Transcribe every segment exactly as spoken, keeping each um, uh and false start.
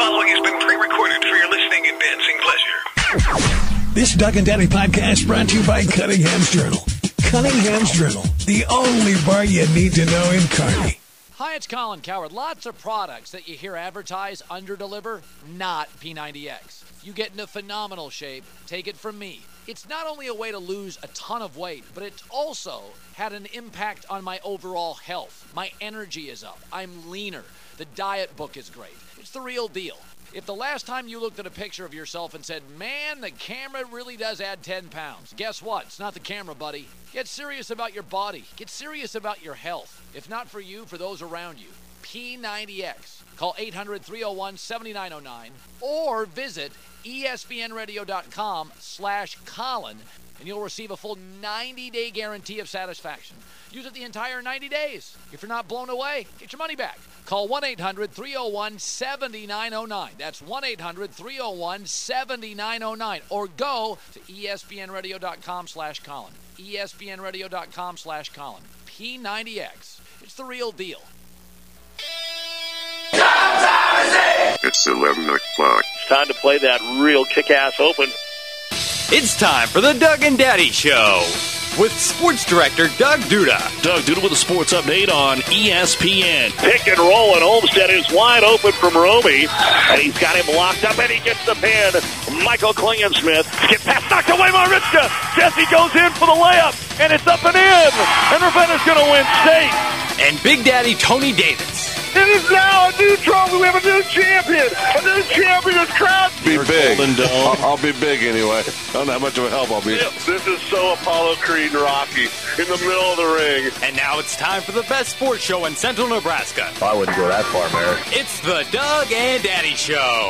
following has been pre-recorded for your listening and dancing pleasure. This Doug and Daddy podcast brought to you by Cunningham's Journal. Cunningham's Journal, the only bar you need to know in Kearney. Hi, it's Colin Coward. Lots of products that you hear advertised under-deliver, not P ninety X. You get into phenomenal shape, take it from me. It's not only a way to lose a ton of weight, but it's also had an impact on my overall health. My energy is up. I'm leaner. The diet book is great. It's the real deal. If the last time you looked at a picture of yourself and said, man, the camera really does add ten pounds, guess what? It's not the camera, buddy. Get serious about your body. Get serious about your health. If not for you, for those around you. P ninety X. Call eight hundred, three oh one, seven nine oh nine or visit E S P N radio dot com slash Colin and you'll receive a full ninety-day guarantee of satisfaction. Use it the entire ninety days. If you're not blown away, get your money back. Call one eight hundred, three oh one, seven nine oh nine. That's one eight hundred, three oh one, seven nine oh nine. Or go to E S P N radio dot com slash Colin. E S P N radio dot com slash Colin. P ninety X. It's the real deal. It's eleven o'clock. It's time to play that real kick-ass open. It's time for the Doug and Daddy Show with Sports Director Doug Duda. Doug Duda with a sports update on E S P N. Pick and roll, and Olmstead is wide open from Romy, and he's got him locked up, and he gets the pin. Michael Klingensmith gets past, knocked away Mariska. Jesse goes in for the layup, and it's up and in, and Ravenna's going to win state. And Big Daddy Tony Davis. It is now a new trophy. We have a new champion. A new champion is crowned. Be big. I'll, I'll be big anyway. I don't know how much of a help I'll be. This is so Apollo Creed and Rocky in the middle of the ring. And now it's time for the best sports show in Central Nebraska. I wouldn't go that far, Mary. It's the Doug and Daddy Show.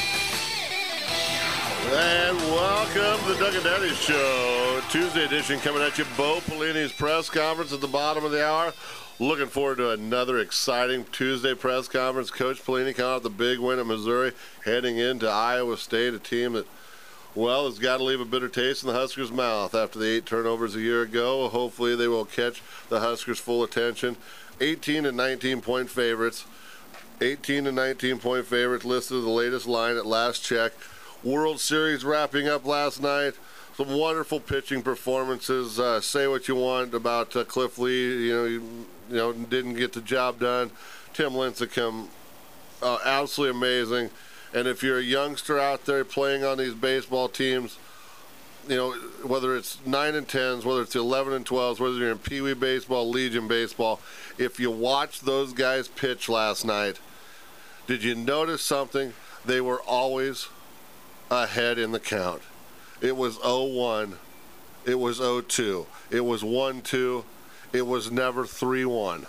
And welcome to the Doug and Daddy Show. Tuesday edition coming at you. Bo Pelini's press conference at the bottom of the hour. Looking forward to another exciting Tuesday press conference. Coach Pelini coming out the big win at Missouri, heading into Iowa State, a team that, well, has got to leave a bitter taste in the Huskers' mouth after the eight turnovers a year ago. Hopefully they will catch the Huskers' full attention. eighteen and nineteen point favorites. eighteen and nineteen point favorites listed the latest line at last check. World Series wrapping up last night. Some wonderful pitching performances. Uh, say what you want about uh, Cliff Lee. You know, you, you know, didn't get the job done. Tim Lincecum, uh, absolutely amazing. And if you're a youngster out there playing on these baseball teams, you know, whether it's nine and tens, whether it's eleven and twelves, whether you're in Pee Wee baseball, Legion baseball, if you watched those guys pitch last night, did you notice something? They were always ahead in the count. It was oh one. It was oh two. It was one two. It was never three one.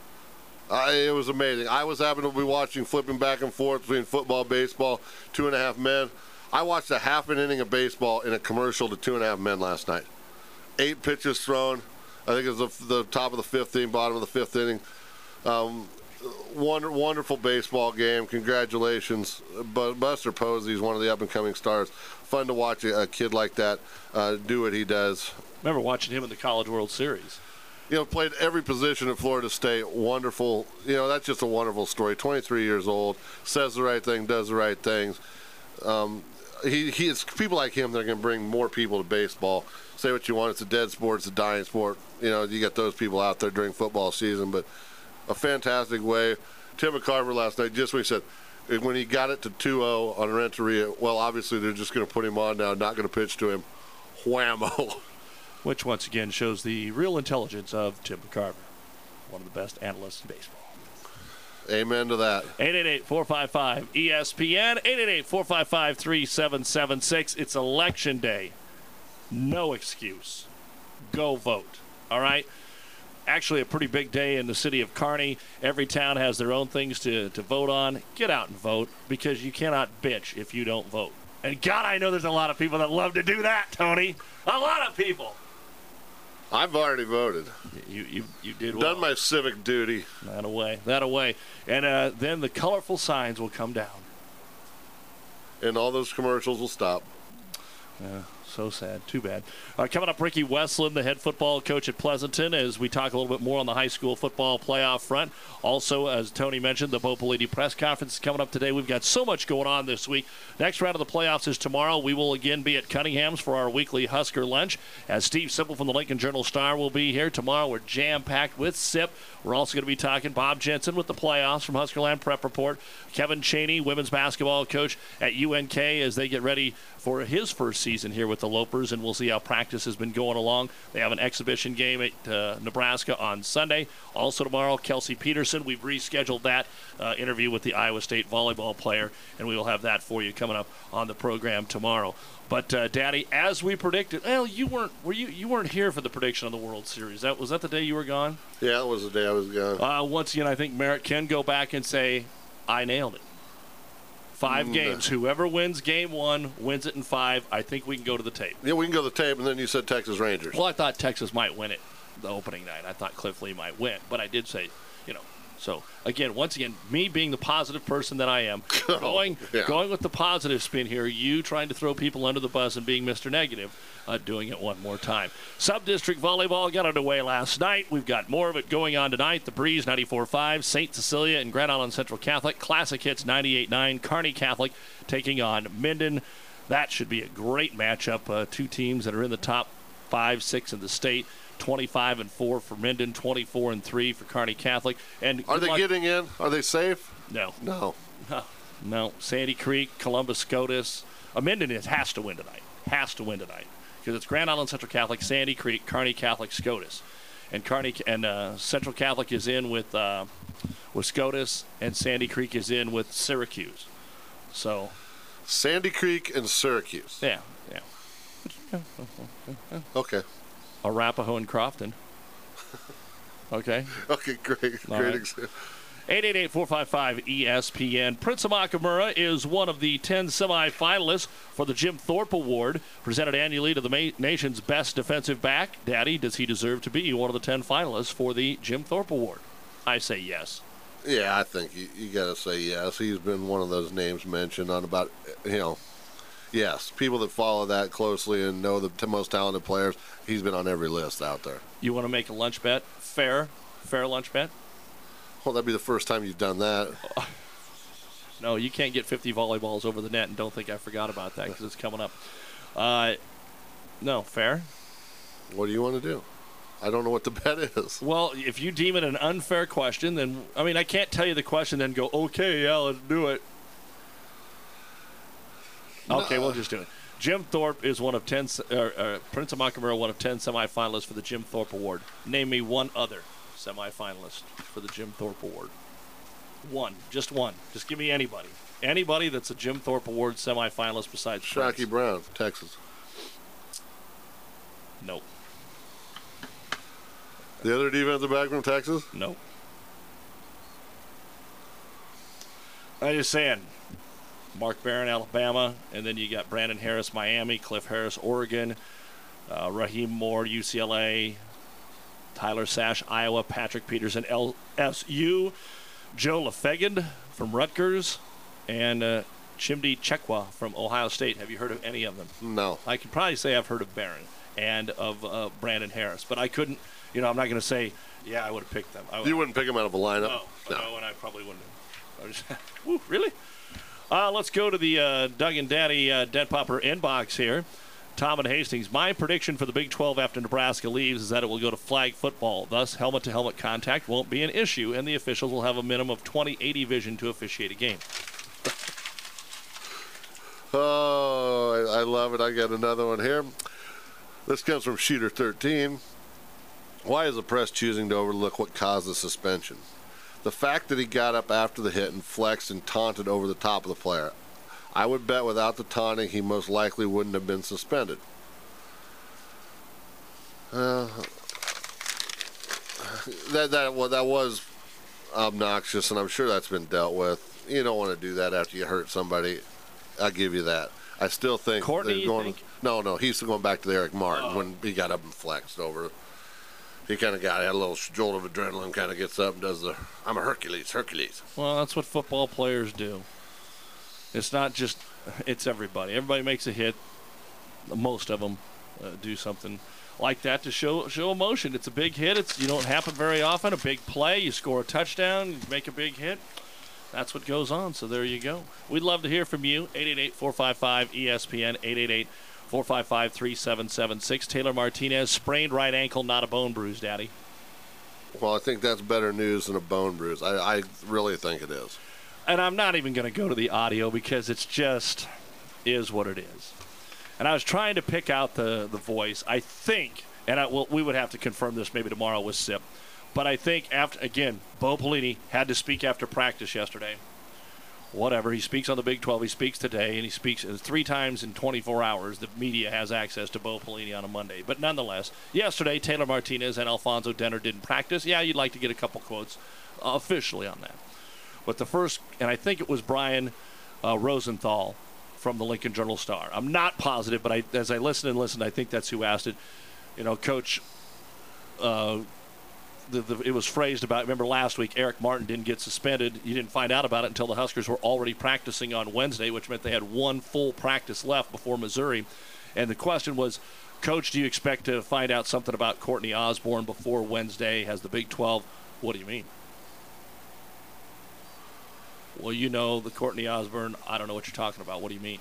Uh, it was amazing. I was happy to be watching, flipping back and forth between football, baseball, two and a half men. I watched a half an inning of baseball in a commercial to two and a half men last night. Eight pitches thrown. I think it was the, the top of the fifth inning, bottom of the fifth inning. Um, wonder, wonderful baseball game. Congratulations. But Buster Posey is one of the up-and-coming stars. Fun to watch a, a kid like that uh, do what he does. Remember watching him in the College World Series. You know, played every position at Florida State. Wonderful. You know, that's just a wonderful story. twenty-three years old, says the right thing, does the right things. Um, he, he, it's people like him that are going to bring more people to baseball. Say what you want. It's a dead sport. It's a dying sport. You know, you get those people out there during football season. But a fantastic way. Tim McCarver last night, just what he said, when he got it to two oh on Renteria, well, obviously they're just going to put him on now, not going to pitch to him. Whammo. Which, once again, shows the real intelligence of Tim McCarver, one of the best analysts in baseball. Amen to that. eight eight eight, four five five, E S P N, eight eight eight, four five five, three seven seven six. It's Election Day. No excuse. Go vote. All right? Actually, a pretty big day in the city of Kearney. Every town has their own things to, to vote on. Get out and vote, because you cannot bitch if you don't vote. And God, I know there's a lot of people that love to do that, Tony. A lot of people. I've already voted. You you, you did well. Done my civic duty. That away. That away. And uh, then the colorful signs will come down. And all those commercials will stop. Yeah. So sad. Too bad. Uh, coming up, Ricky Westland, the head football coach at Pleasanton, as we talk a little bit more on the high school football playoff front. Also, as Tony mentioned, the Bo Pelini press conference is coming up today. We've got so much going on this week. Next round of the playoffs is tomorrow. We will again be at Cunningham's for our weekly Husker lunch, as Steve Sipple from the Lincoln Journal-Star will be here. Tomorrow we're jam-packed with Sip. We're also going to be talking Bob Jensen with the playoffs from Huskerland Prep Report. Kevin Chaney, women's basketball coach at U N K, as they get ready for his first season here with the Lopers, and we'll see how practice has been going along. They have an exhibition game at uh, Nebraska on Sunday. Also tomorrow, Kelsey Peterson. We've rescheduled that uh, interview with the Iowa State volleyball player, and we will have that for you coming up on the program tomorrow. But uh, Daddy, as we predicted, well, you weren't were you you weren't here for the prediction of the World Series. That was that the day you were gone? Yeah, it was the day I was gone. Uh, once again, I think Merritt can go back and say, I nailed it. Five Mm. games. Whoever wins game one wins it in five. I think we can go to the tape. Yeah, we can go to the tape, and then you said Texas Rangers. Well, I thought Texas might win it the opening night. I thought Cliff Lee might win, but I did say, you know. So, again, once again, me being the positive person that I am, going yeah. going with the positive spin here, you trying to throw people under the bus and being Mister Negative, uh, doing it one more time. Sub-district volleyball got underway last night. We've got more of it going on tonight. The Breeze ninety-four point five, Saint Cecilia and Grand Island Central Catholic. Classic Hits ninety-eight point nine, Kearney Catholic taking on Minden. That should be a great matchup. Uh, two teams that are in the top five, six in the state. twenty-five and four for Minden, twenty-four and three for Kearney Catholic. And Are they luck- getting in? Are they safe? No. No. No. No. Sandy Creek, Columbus SCOTUS. Uh, Minden is, has to win tonight. Has to win tonight. Because it's Grand Island Central Catholic, Sandy Creek, Kearney Catholic, SCOTUS. And Kearney and uh, Central Catholic is in with uh, with SCOTUS, and Sandy Creek is in with Syracuse. So. Sandy Creek and Syracuse. Yeah. Yeah. Okay. Arapahoe and Crofton. Okay. Okay, great. All great right. example. eight eight eight, four five five, E S P N. Prince of Makamura is one of the ten semifinalists for the Jim Thorpe Award, presented annually to the ma- nation's best defensive back. Daddy, does he deserve to be one of the ten finalists for the Jim Thorpe Award? I say yes. Yeah, I think you, you got to say yes. He's been one of those names mentioned on about, you know, yes, people that follow that closely and know the t- most talented players, he's been on every list out there. You want to make a lunch bet? Fair? Fair lunch bet? Well, that'd be the first time you've done that. No, you can't get fifty volleyballs over the net and don't think I forgot about that because it's coming up. Uh, no, fair? What do you want to do? I don't know what the bet is. Well, if you deem it an unfair question, then, I mean, I can't tell you the question and then go, okay, yeah, let's do it. Okay, No. we'll just do it. Jim Thorpe is one of ten, uh, uh, Prince of Makamura, one of ten semifinalists for the Jim Thorpe Award. Name me one other semifinalist for the Jim Thorpe Award. One, just one. Just give me anybody. Anybody that's a Jim Thorpe Award semifinalist besides Prince. Shockey Brown, Texas. Nope. The other defensive back from Texas? Nope. I'm just saying. Mark Barron, Alabama, and then you got Brandon Harris, Miami, Cliff Harris, Oregon, uh, Raheem Moore, U C L A, Tyler Sash, Iowa, Patrick Peterson, L S U, Joe LaFegan from Rutgers, and uh, Chimdi Chekwa from Ohio State. Have you heard of any of them? No. I can probably say I've heard of Barron and of uh, Brandon Harris, but I couldn't, you know, I'm not going to say, yeah, I would have picked them. I would, You wouldn't pick him out of a lineup? no, no, and I probably wouldn't have. I was just, woo, really? Uh, let's go to the uh, Doug and Daddy uh, Dead Popper inbox here. Tom and Hastings, my prediction for the Big twelve after Nebraska leaves is that it will go to flag football. Thus, helmet-to-helmet contact won't be an issue, and the officials will have a minimum of twenty eighty vision to officiate a game. Oh, I, I love it. I got another one here. This comes from Shooter thirteen. Why is the press choosing to overlook what caused the suspension? The fact that he got up after the hit and flexed and taunted over the top of the player. I would bet without the taunting, he most likely wouldn't have been suspended. Uh, that that well, that was obnoxious, and I'm sure that's been dealt with. You don't want to do that after you hurt somebody. I'll give you that. I still think Courtney, they're you going. think? No, no, he's still going back to the Eric Martin Oh. when he got up and flexed over. He kind of got had a little jolt of adrenaline. Kind of gets up and does the "I'm a Hercules, Hercules." Well, that's what football players do. It's not just, it's everybody. Everybody makes a hit. most of them uh, do something like that to show show emotion. It's a big hit. It's you don't happen very often. A big play, you score a touchdown, you make a big hit. That's what goes on. So there you go. We'd love to hear from you. eight eight eight, four five five, E S P N, eight eight eight, four five five, three seven seven six. Taylor Martinez, sprained right ankle, not a bone bruise, Daddy. Well, I think that's better news than a bone bruise. I, I really think it is. And I'm not even going to go to the audio because it's just is what it is. And I was trying to pick out the, the voice. I think, and I, well, we would have to confirm this maybe tomorrow with Sip, but I think, after again, Bo Pelini had to speak after practice yesterday. Whatever. He speaks on the Big twelve. He speaks today, and he speaks three times in twenty-four hours. The media has access to Bo Pelini on a Monday. But nonetheless, yesterday, Taylor Martinez and Alfonso Denner didn't practice. Yeah, you'd like to get a couple quotes uh, officially on that. But the first, and I think it was Brian uh, Rosenthal from the Lincoln Journal-Star. I'm not positive, but I, as I listened and listened, I think that's who asked it. You know, Coach, uh, the, the, it was phrased about, remember last week, Eric Martin didn't get suspended. You didn't find out about it until the Huskers were already practicing on Wednesday, which meant they had one full practice left before Missouri. And the question was, Coach, do you expect to find out something about Courtney Osborne before Wednesday? Has the Big twelve? What do you mean? Well, you know, the Courtney Osborne, I don't know what you're talking about. What do you mean?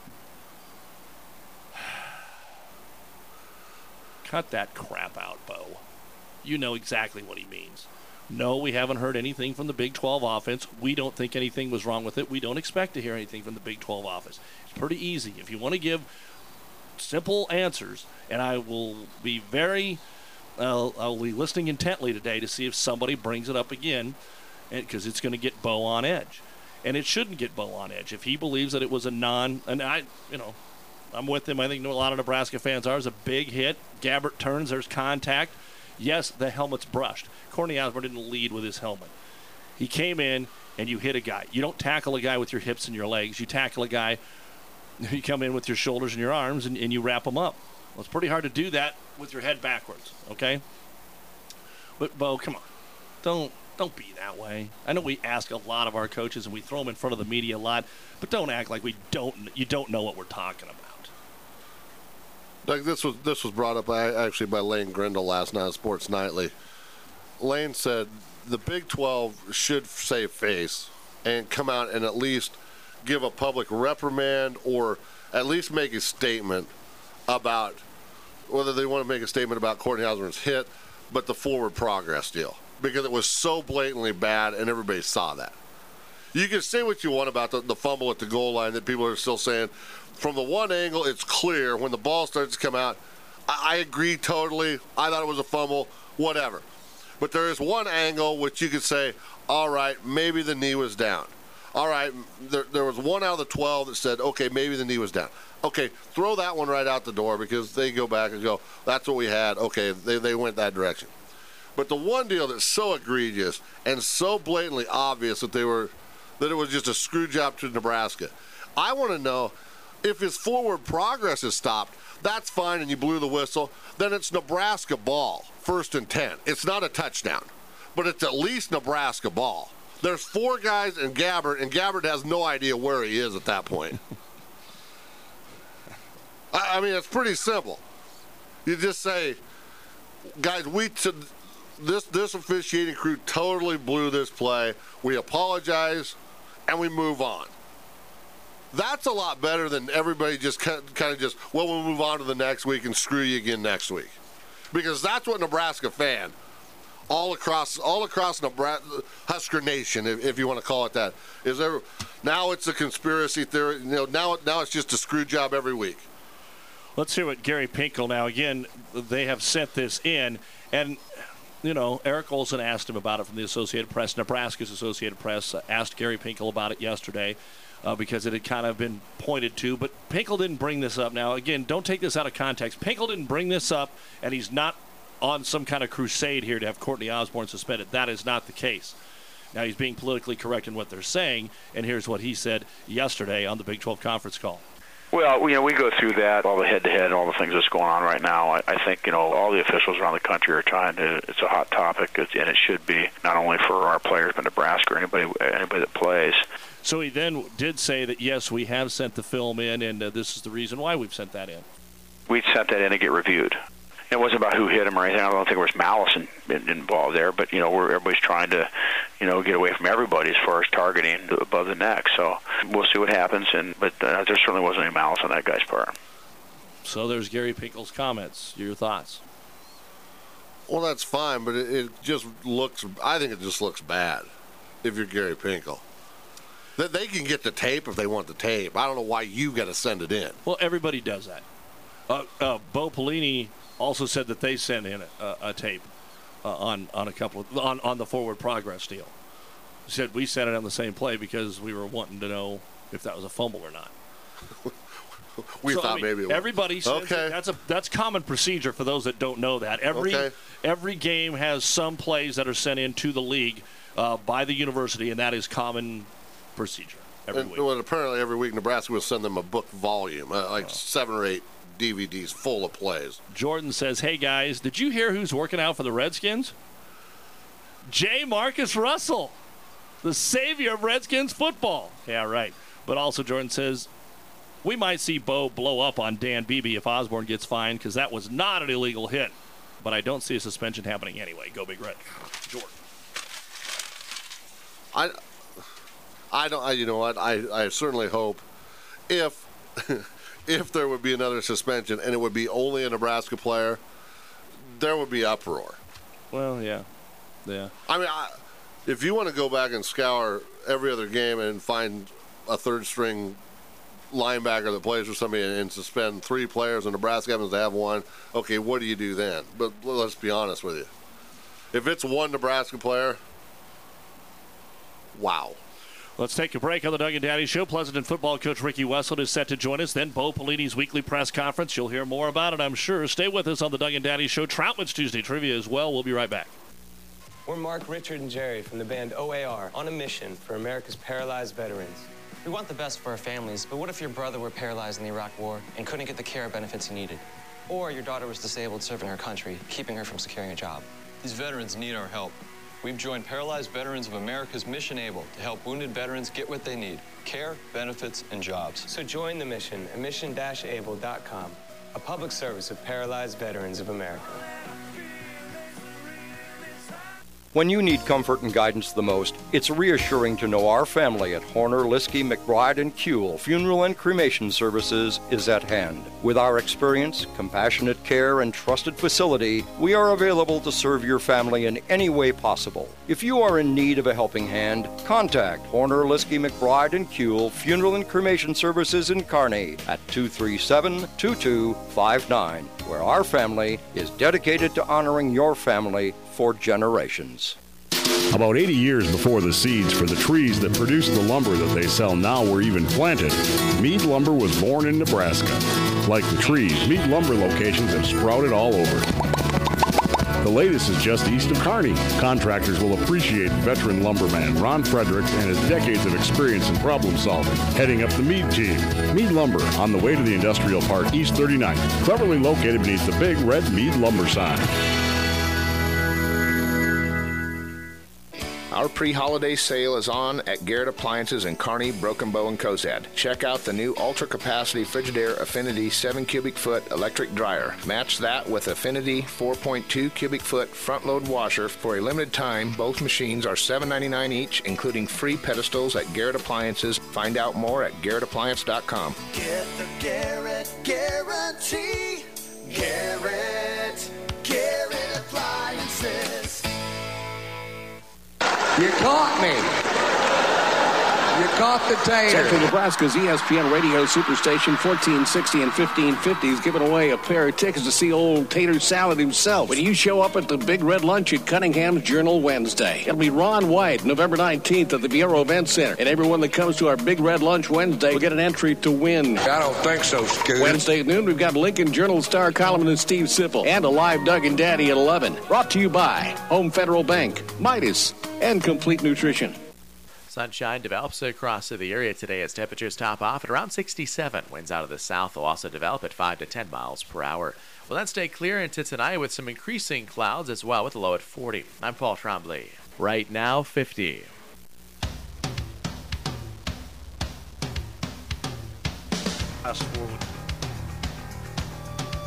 Cut that crap out, Bo. You know exactly what he means. No, we haven't heard anything from the Big twelve offense. We don't think anything was wrong with it. We don't expect to hear anything from the Big twelve office. It's pretty easy. If you want to give simple answers, and I will be very, uh, I'll be listening intently today to see if somebody brings it up again, because it's going to get Bo on edge. And it shouldn't get Bo on edge. If he believes that it was a non, and I, you know, I'm with him. I think a lot of Nebraska fans are. It's a big hit. Gabbert turns. There's contact. Yes, the helmet's brushed. Courtney Osborne didn't lead with his helmet. He came in, and you hit a guy. You don't tackle a guy with your hips and your legs. You tackle a guy, you come in with your shoulders and your arms, and, and you wrap him up. Well, it's pretty hard to do that with your head backwards, okay? But, Bo, come on. Don't. Don't be that way. I know we ask a lot of our coaches and we throw them in front of the media a lot, but don't act like we don't. You don't know what we're talking about. Like this was this was brought up by, actually by Lane Grindle last night on Sports Nightly. Lane said the Big twelve should save face and come out and at least give a public reprimand or at least make a statement about whether they want to make a statement about Courtney Osborne's hit, but the forward progress deal. Because it was so blatantly bad, and everybody saw that. You can say what you want about the, the fumble at the goal line that people are still saying. From the one angle, it's clear. When the ball starts to come out, I, I agree totally. I thought it was a fumble, whatever. But there is one angle which you could say, all right, maybe the knee was down. All right, there, there was one out of the twelve that said, okay, maybe the knee was down. Okay, throw that one right out the door because they go back and go, that's what we had. Okay, they, they went that direction. But the one deal that's so egregious and so blatantly obvious that they were that it was just a screw job to Nebraska. I want to know if his forward progress is stopped, that's fine and you blew the whistle, then it's Nebraska ball, first and ten. It's not a touchdown, but it's at least Nebraska ball. There's four guys and Gabbert, and Gabbert has no idea where he is at that point. I, I mean, it's pretty simple. You just say, guys, we t- this this officiating crew totally blew this play. We apologize, and we move on. That's a lot better than everybody just kind of just, well, we'll move on to the next week and screw you again next week. Because that's what Nebraska fan, all across all across Nebraska, Husker Nation, if, if you want to call it that, is there. Now it's a conspiracy theory. You know, now now it's just a screw job every week. Let's hear what Gary Pinkel. Now again, they have sent this in, and you know Eric Olson asked him about it from the Associated Press. Nebraska's Associated Press asked Gary Pinkel about it yesterday. Uh, because it had kind of been pointed to. But Pinkel didn't bring this up. Now, again, don't take this out of context. Pinkel didn't bring this up, and he's not on some kind of crusade here to have Courtney Osborne suspended. That is not the case. Now, he's being politically correct in what they're saying, and here's what he said yesterday on the Big twelve conference call. Well, you know, we go through that, all the head-to-head and all the things that's going on right now. I, I think, you know, all the officials around the country are trying to, it's a hot topic, it's, and it should be, not only for our players, but Nebraska or anybody, anybody that plays. So he then did say that, yes, we have sent the film in, and uh, this is the reason why we've sent that in. we'd sent that in to get reviewed. It wasn't about who hit him or anything. I don't think there was malice in, in, involved there, but, you know, we're, everybody's trying to, you know, get away from everybody as far as targeting above the neck. So we'll see what happens, and but uh, there certainly wasn't any malice on that guy's part. So there's Gary Pinkel's comments. Your thoughts? Well, that's fine, but it, it just looks, I think it just looks bad if you're Gary Pinkel. That they can get the tape if they want the tape. I don't know why you got to send it in. Well, everybody does that. Uh, uh, Bo Pelini also said that they sent in a, a tape uh, on on a couple of, on on the forward progress deal. He said we sent it on the same play because we were wanting to know if that was a fumble or not. we so, thought I mean, maybe it was. Everybody says okay. that's a that's common procedure for those that don't know that. Every okay. every game has some plays that are sent in to the league uh, by the university, and that is common procedure every and, week. Well, apparently every week Nebraska will send them a book volume, uh, like oh. seven or eight D V Ds full of plays. Jordan says, hey, guys, did you hear who's working out for the Redskins? J. Marcus Russell, the savior of Redskins football. Yeah, right. But also Jordan says, we might see Bo blow up on Dan Beebe if Osborne gets fined because that was not an illegal hit. But I don't see a suspension happening anyway. Go Big Red. Jordan. I, I don't. I, you know what? I, I certainly hope if if there would be another suspension and it would be only a Nebraska player, there would be uproar. Well, yeah, yeah. I mean, I, if you want to go back and scour every other game and find a third string linebacker that plays for somebody and, and suspend three players and Nebraska happens to have one, okay, what do you do then? But let's be honest with you. If it's one Nebraska player, wow. Let's take a break on the Doug and Daddy Show. Pleasanton football coach Ricky Wessel is set to join us. Then Bo Pelini's weekly press conference. You'll hear more about it, I'm sure. Stay with us on the Doug and Daddy Show. Troutman's Tuesday trivia as well. We'll be right back. We're Mark, Richard, and Jerry from the band O A R on a mission for America's paralyzed veterans. We want the best for our families, but what if your brother were paralyzed in the Iraq War and couldn't get the care or benefits he needed? Or your daughter was disabled serving her country, keeping her from securing a job? These veterans need our help. We've joined Paralyzed Veterans of America's Mission Able to help wounded veterans get what they need: care, benefits, and jobs. So join the mission at mission dash able dot com, a public service of Paralyzed Veterans of America. When you need comfort and guidance the most, it's reassuring to know our family at Horner, Liskey, McBride, and Kuehl Funeral and Cremation Services is at hand. With our experience, compassionate care, and trusted facility, we are available to serve your family in any way possible. If you are in need of a helping hand, contact Horner, Liskey, McBride, and Kuehl Funeral and Cremation Services in Kearney at two three seven, two two five nine, where our family is dedicated to honoring your family for generations. About eighty years before the seeds for the trees that produce the lumber that they sell now were even planted, Mead Lumber was born in Nebraska. Like the trees, Mead Lumber locations have sprouted all over. The latest is just east of Kearney. Contractors will appreciate veteran lumberman Ron Fredericks and his decades of experience in problem solving, heading up the Mead team. Mead Lumber, on the way to the Industrial Park, East thirty-ninth, cleverly located beneath the big red Mead Lumber sign. Our pre-holiday sale is on at Garrett Appliances in Kearney, Broken Bow, and Cozad. Check out the new ultra-capacity Frigidaire Affinity seven cubic foot electric dryer. Match that with Affinity four point two cubic foot front-load washer. For a limited time, both machines are seven ninety-nine each, including free pedestals at Garrett Appliances. Find out more at garrett appliance dot com. Get the Garrett guarantee. Garrett, Garrett Appliances. You caught me. You caught the tater. Central Nebraska's E S P N Radio Superstation fourteen sixty and fifteen fifty is giving away a pair of tickets to see old Tater Salad himself when you show up at the Big Red Lunch at Cunningham's Journal Wednesday. It'll be Ron White, November nineteenth at the Bureau Event Center. And everyone that comes to our Big Red Lunch Wednesday will get an entry to win. I don't think so, Scoot. Wednesday at noon, we've got Lincoln Journal star columnist Steve Sipple and a live Doug and Daddy at eleven. Brought to you by Home Federal Bank, Midas, and Complete Nutrition. Sunshine develops across the area today as temperatures top off at around sixty-seven. Winds out of the south will also develop at five to ten miles per hour. We'll then stay clear into tonight with some increasing clouds as well, with a low at forty. I'm Paul Trombley. Right now, fifty. Fast forward.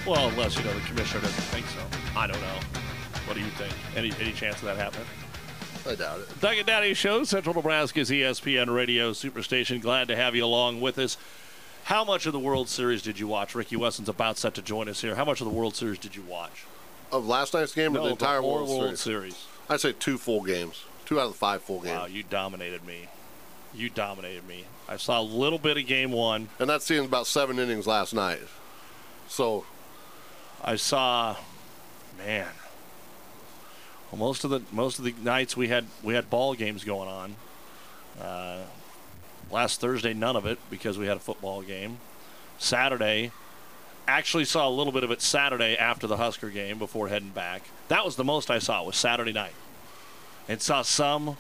Well, unless, you know, the commissioner doesn't think so. I don't know. What do you think? Any any chance of that happening? I doubt it. Doug and Daddy Show, Central Nebraska's E S P N Radio Superstation. Glad to have you along with us. How much of the World Series did you watch? Ricky Wesson's about set to join us here. How much of the World Series did you watch? Of last night's game or no, the entire the World, World Series? Series? I'd say two full games. Two out of the five full games. Wow, you dominated me. You dominated me. I saw a little bit of game one. And that's seeing about seven innings last night. So I saw, man, well, most of the most of the nights we had we had ball games going on. Uh, last Thursday, none of it because we had a football game. Saturday, actually saw a little bit of it Saturday after the Husker game before heading back. That was the most I saw, was Saturday night. And saw some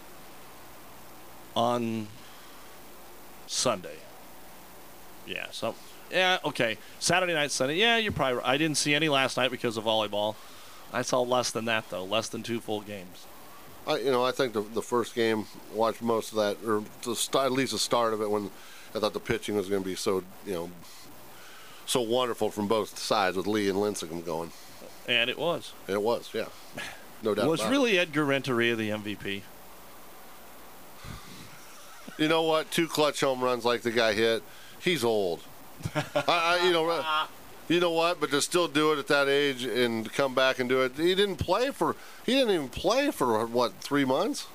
on Sunday. Yeah, so yeah, okay. Saturday night, Sunday. Yeah, you're probably right. I didn't see any last night because of volleyball. I saw less than that though, less than two full games. I, you know, I think the the first game, watched most of that, or the start, at least the start of it, when I thought the pitching was going to be so, you know, so wonderful from both sides with Lee and Lincecum going. And it was. And it was, yeah. No doubt Was about really it. Edgar Renteria the M V P? You know what? Two clutch home runs like the guy hit. He's old. I, I, you know, you know what? But to still do it at that age and come back and do it, he didn't play for. He didn't even play for what, three months?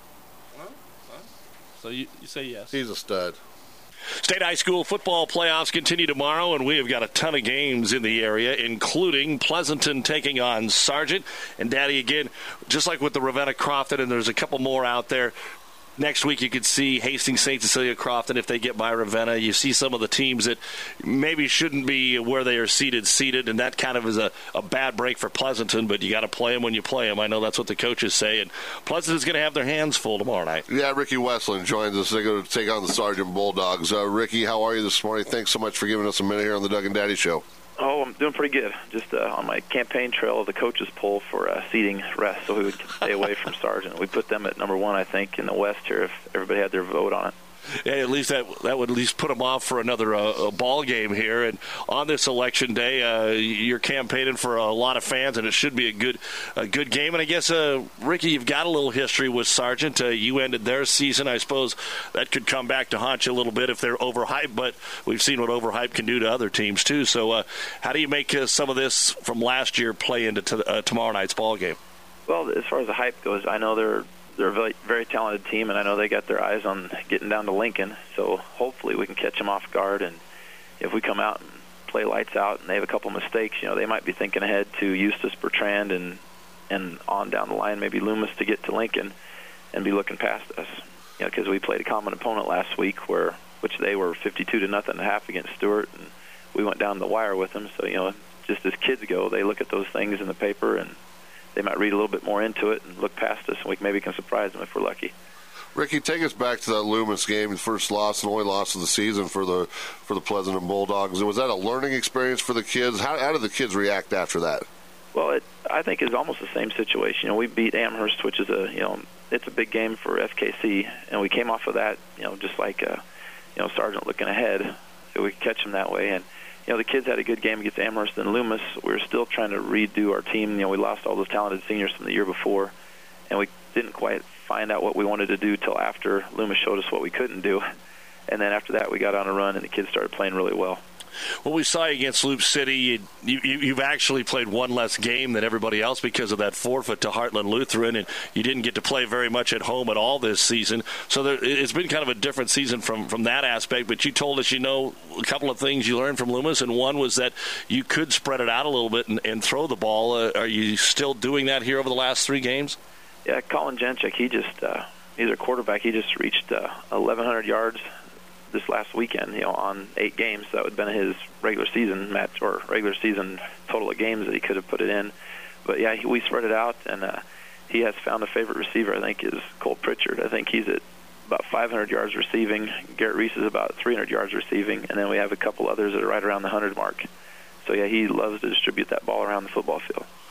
So you, you say yes. He's a stud. State high school football playoffs continue tomorrow, and we have got a ton of games in the area, including Pleasanton taking on Sargent. And, Daddy, again, just like with the Ravenna Crofton, and there's a couple more out there, next week you could see Hastings, Saint Cecilia, Crofton if they get by Ravenna. You see some of the teams that maybe shouldn't be where they are seated, seated, and that kind of is a, a bad break for Pleasanton, but you got to play them when you play them. I know that's what the coaches say, and Pleasanton's going to have their hands full tomorrow night. Yeah, Ricky Westland joins us. They're going to take on the Sargent Bulldogs. Uh, Ricky, how are you this morning? Thanks so much for giving us a minute here on the Doug and Daddy Show. Oh, I'm doing pretty good. Just uh, on my campaign trail of the coaches poll for uh, seeding rest, so we would stay away from Sargent. We put them at number one, I think, in the West here if everybody had their vote on it. Yeah, at least that that would at least put them off for another uh, ball game here. And on this election day, uh, you're campaigning for a lot of fans, and it should be a good a good game. And I guess, uh, Ricky, you've got a little history with Sargent. Uh, you ended their season. I suppose that could come back to haunt you a little bit if they're overhyped, but we've seen what overhyped can do to other teams too. So uh, how do you make uh, some of this from last year play into t- uh, tomorrow night's ball game? Well, as far as the hype goes, I know they're They're a very, very talented team, and I know they got their eyes on getting down to Lincoln. So hopefully we can catch them off guard. And if we come out and play lights out and they have a couple mistakes, you know, they might be thinking ahead to Eustis, Bertrand, and and on down the line, maybe Loomis to get to Lincoln and be looking past us. You know, because we played a common opponent last week, where which they were fifty-two to nothing and a half against Stewart, and we went down the wire with them. So you know, just as kids go, they look at those things in the paper and they might read a little bit more into it and look past us, and we maybe can surprise them if we're lucky. Ricky, take us back to that Loomis game, the first loss and only loss of the season for the for the Pleasanton Bulldogs. Was that a learning experience for the kids? How, how did the kids react after that? Well, it, I think it's almost the same situation. You know, we beat Amherst, which is a you know it's a big game for F K C, and we came off of that. You know, just like uh, you know Sargent looking ahead, so we could catch them that way. And you know, the kids had a good game against Amherst and Loomis. We were still trying to redo our team. You know, we lost all those talented seniors from the year before, and we didn't quite find out what we wanted to do till after Loomis showed us what we couldn't do. And then after that, we got on a run, and the kids started playing really well. Well, we saw you against Loop City. You, you, you've actually played one less game than everybody else because of that forfeit to Heartland Lutheran, and you didn't get to play very much at home at all this season. So there, it's been kind of a different season from, from that aspect. But you told us, you know, a couple of things you learned from Loomis, and one was that you could spread it out a little bit and, and throw the ball. Uh, are you still doing that here over the last three games? Yeah, Colin Jenchik, he just uh, he's a quarterback. He just reached uh, eleven hundred yards this last weekend, you know, on eight games. That would have been his regular season match or regular season total of games that he could have put it in. But yeah, he, we spread it out, and uh, he has found a favorite receiver. I think is Cole Pritchard. I think he's at about five hundred yards receiving. Garrett Reese is about three hundred yards receiving, and then we have a couple others that are right around the one hundred mark. So yeah, he loves to distribute that ball around the football field.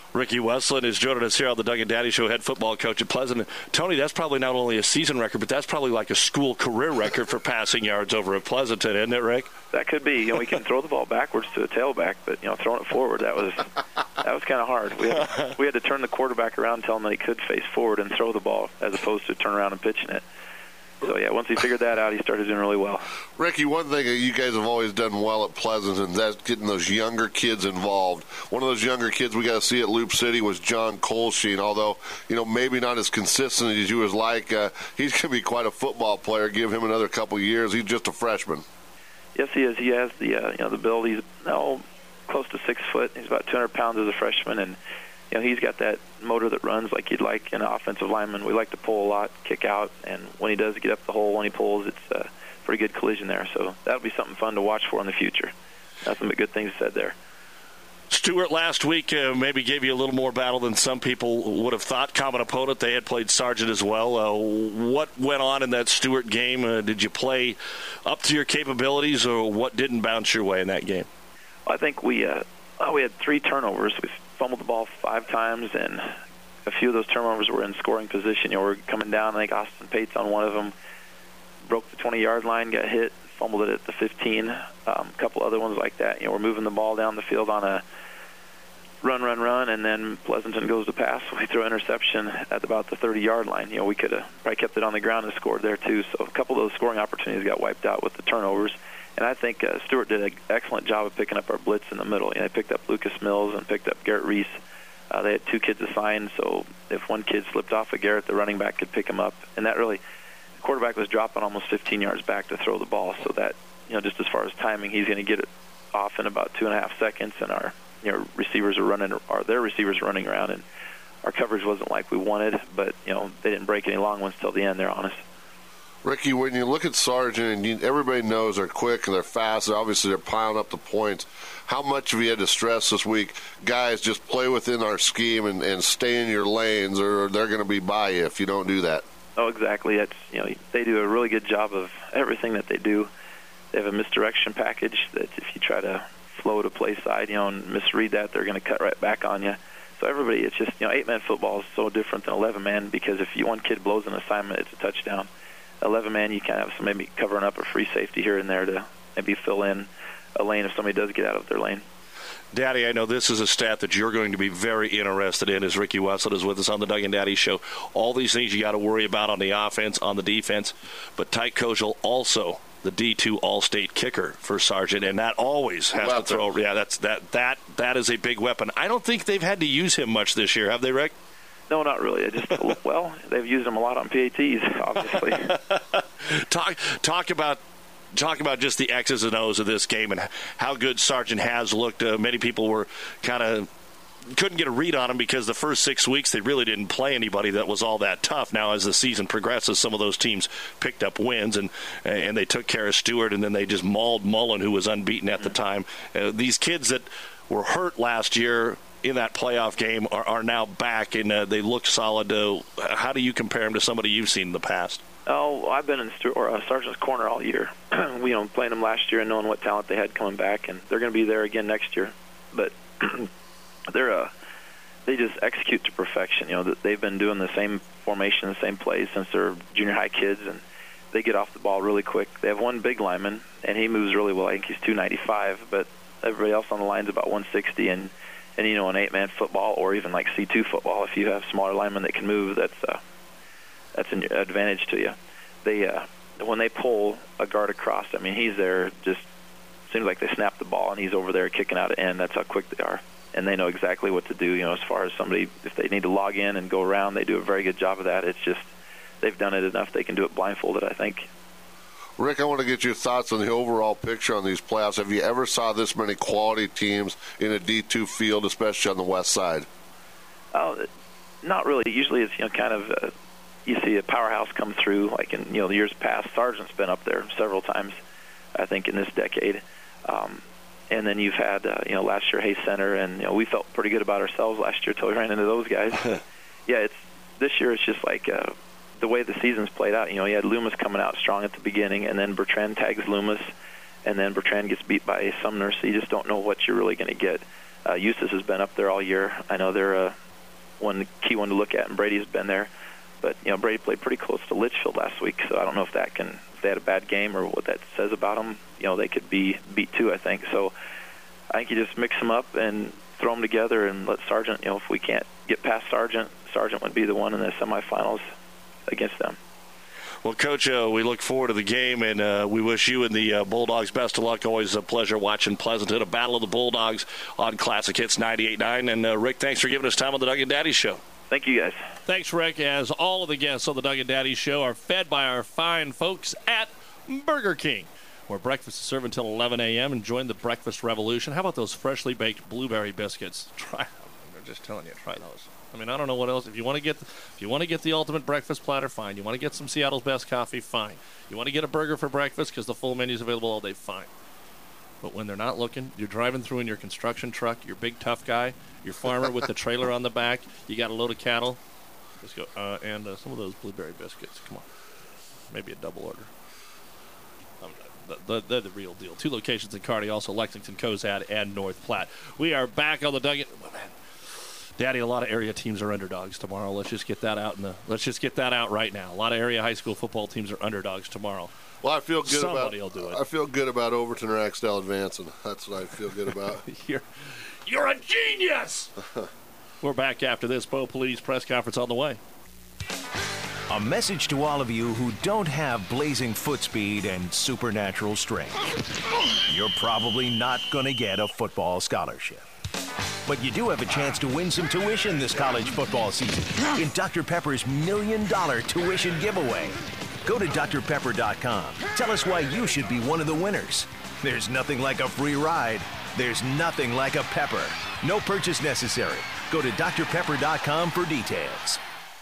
Ricky Westland is joining us here on the Doug and Daddy Show, head football coach at Pleasant. Tony, that's probably not only a season record, but that's probably like a school career record for passing yards over at Pleasanton, isn't it, Rick? That could be. You know, we can throw the ball backwards to a tailback, but you know, throwing it forward, that was that was kind of hard. We had, we had to turn the quarterback around, tell him that he could face forward and throw the ball, as opposed to turn around and pitching it. So, yeah, once he figured that out, he started doing really well. Ricky, one thing that you guys have always done well at Pleasanton, that's getting those younger kids involved. One of those younger kids we got to see at Loop City was John Colsheen, although, you know, maybe not as consistent as you was like. Uh, he's going to be quite a football player. Give him another couple years. He's just a freshman. Yes, he is. He has the, uh, you know, the build. He's oh, close to six foot. He's about two hundred pounds as a freshman, and you know, he's got that motor that runs like you'd like in an offensive lineman. We like to pull a lot, kick out, and when he does get up the hole, when he pulls, it's a pretty good collision there. So that'll be something fun to watch for in the future. Nothing but good things said there. Stewart last week uh, maybe gave you a little more battle than some people would have thought. Common opponent. They had played Sargent as well. Uh, what went on in that Stewart game? Uh, did you play up to your capabilities, or what didn't bounce your way in that game? Well, I think we uh, well, we had three turnovers. We fumbled the ball five times, and a few of those turnovers were in scoring position. You know, we're coming down. I think Austin Pates on one of them broke the twenty-yard line, got hit, fumbled it at the fifteen. Um, a couple other ones like that. You know, we're moving the ball down the field on a run, run, run, and then Pleasanton goes to pass. We throw interception at about the thirty-yard line. You know, we could have probably kept it on the ground and scored there too. So a couple of those scoring opportunities got wiped out with the turnovers. And I think uh, Stewart did an excellent job of picking up our blitz in the middle. You know, they picked up Lucas Mills and picked up Garrett Reese. Uh, they had two kids assigned, so if one kid slipped off of Garrett, the running back could pick him up. And that really, the quarterback was dropping almost fifteen yards back to throw the ball. So that, you know, just as far as timing, he's going to get it off in about two and a half seconds, and our, you know, receivers are running, or their receivers running around, and our coverage wasn't like we wanted, but you know, they didn't break any long ones till the end. They're honest. Ricky, when you look at Sargent, and you, everybody knows they're quick and they're fast, and obviously they're piling up the points, how much have you had to stress this week, guys, just play within our scheme and, and stay in your lanes, or they're going to be by you if you don't do that? Oh, exactly. It's, you know, they do a really good job of everything that they do. They have a misdirection package that if you try to flow to play side, you know, and misread that, they're going to cut right back on you. So everybody, it's just, you know, eight-man football is so different than eleven-man, because if you, one kid blows an assignment, it's a touchdown. eleven-man, you kind of have some maybe covering up a free safety here and there to maybe fill in a lane if somebody does get out of their lane. Daddy, I know this is a stat that you're going to be very interested in as Ricky Westland is with us on the Doug and Daddy Show. All these things you got to worry about on the offense, on the defense, but Tyke Kozel also the D two All-State kicker for Sargent, and that always has to throw. Yeah, that's that that that is a big weapon. I don't think they've had to use him much this year, have they, Rick? No, not really. I just well, they've used him a lot on P A Ts, obviously. talk talk about talk about just the X's and O's of this game and how good Sargent has looked. Uh, many people were kind of couldn't get a read on him because the first six weeks they really didn't play anybody that was all that tough. Now, as the season progresses, some of those teams picked up wins and and they took care of Stewart, and then they just mauled Mullen, who was unbeaten at the time. Uh, these kids that were hurt last year in that playoff game are, are now back, and uh, they look solid. Uh, how do you compare them to somebody you've seen in the past? Oh, I've been in Stewart, or, uh, Sargent's corner all year. we, you know, playing them last year and knowing what talent they had coming back, and they're going to be there again next year. But they're uh, they just execute to perfection. You know, they've been doing the same formation, the same plays since they're junior high kids, and they get off the ball really quick. They have one big lineman, and he moves really well. I think he's two ninety-five, but everybody else on the line is about one sixty, and And, you know, in eight-man football or even like C two football, if you have smaller linemen that can move, that's uh, that's an advantage to you. They uh, when they pull a guard across, I mean, he's there just seems like they snap the ball, and he's over there kicking out of end. That's how quick they are. And they know exactly what to do, you know, as far as somebody, if they need to log in and go around, they do a very good job of that. It's just they've done it enough. They can do it blindfolded, I think. Rick, I want to get your thoughts on the overall picture on these playoffs. Have you ever saw this many quality teams in a D two field, especially on the west side? Oh, not really. Usually it's, you know, kind of uh, you see a powerhouse come through, like in, you know, the years past. Sargent's been up there several times, I think, in this decade. Um, and then you've had, uh, you know, last year Hayes Center, and, you know, we felt pretty good about ourselves last year until we ran into those guys. yeah, it's this year it's just like uh, the way the season's played out. You know, you had Loomis coming out strong at the beginning, and then Bertrand tags Loomis, and then Bertrand gets beat by Sumner, so you just don't know what you're really going to get. Uh, Eustis has been up there all year. I know they're uh, one key one to look at, and Brady's been there. But, you know, Brady played pretty close to Litchfield last week, so I don't know if that can, if they had a bad game or what that says about them. You know, they could be beat too, I think. So I think you just mix them up and throw them together and let Sargent, you know, if we can't get past Sargent, Sargent would be the one in the semifinals against them. Well, Coach, uh, we look forward to the game, and uh, we wish you and the uh, Bulldogs best of luck. Always a pleasure watching Pleasanton, a battle of the Bulldogs on Classic Hits ninety-eight point nine. And, uh, Rick, thanks for giving us time on the Doug and Daddy Show. Thank you, guys. Thanks, Rick. As all of the guests on the Doug and Daddy Show are fed by our fine folks at Burger King, where breakfast is served until eleven a.m. and join the breakfast revolution. How about those freshly baked blueberry biscuits? Try them. I'm just telling you, try those. I mean, I don't know what else. If you want to get, if you want to get the ultimate breakfast platter, fine. You want to get some Seattle's best coffee, fine. You want to get a burger for breakfast because the full menu is available all day, fine. But when they're not looking, you're driving through in your construction truck, you're big tough guy, you're farmer with the trailer on the back, you got a load of cattle. Just go uh, and uh, some of those blueberry biscuits. Come on, maybe a double order. Um, the, the, they're the real deal. Two locations in Kearney, also Lexington, Cozad, and North Platte. We are back on the Doug. Oh, man. Daddy, a lot of area teams are underdogs tomorrow. Let's just get that out in the. Let's just get that out right now. A lot of area high school football teams are underdogs tomorrow. Well, I feel good Somebody about. will do it. I feel good about Overton or Axtell advancing. That's what I feel good about. you're, you're a genius. We're back after this. Bo Pelini's press conference on the way. A message to all of you who don't have blazing foot speed and supernatural strength. You're probably not going to get a football scholarship. But you do have a chance to win some tuition this college football season in Doctor Pepper's Million Dollar Tuition Giveaway. Go to D R pepper dot com. Tell us why you should be one of the winners. There's nothing like a free ride. There's nothing like a pepper. No purchase necessary. Go to D R pepper dot com for details.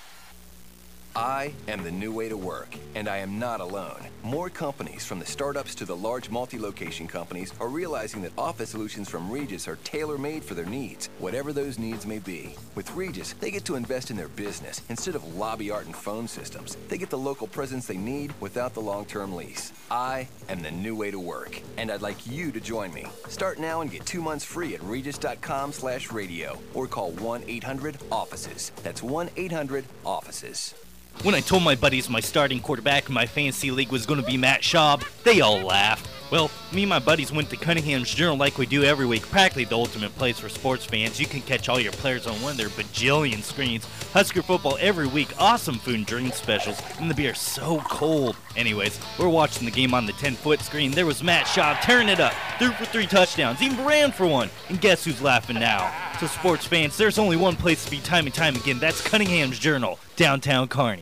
I am the new way to work, and I am not alone. More companies, from the startups to the large multi-location companies, are realizing that office solutions from Regis are tailor-made for their needs, whatever those needs may be. With Regis, they get to invest in their business instead of lobby art and phone systems. They get the local presence they need without the long-term lease. I am the new way to work, and I'd like you to join me. Start now and get two months free at regis dot com slash radio or call one eight hundred offices. That's one eight hundred offices. When I told my buddies my starting quarterback in my fantasy league was going to be Matt Schaub, they all laughed. Well, me and my buddies went to Cunningham's Journal like we do every week, practically the ultimate place for sports fans. You can catch all your players on one of their bajillion screens. Husker football every week, awesome food and drink specials, and the beer's so cold. Anyways, we're watching the game on the ten-foot screen. There was Matt Schaub tearing it up, threw for three touchdowns, even ran for one. And guess who's laughing now? So sports fans, there's only one place to be time and time again. That's Cunningham's Journal, downtown Kearney.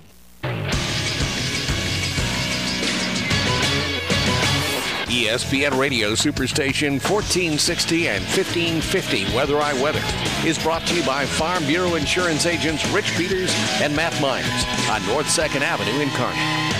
E S P N Radio Superstation fourteen sixty and fifteen fifty Weather I Weather is brought to you by Farm Bureau Insurance agents Rich Peters and Matt Myers on North second Avenue in Kearney.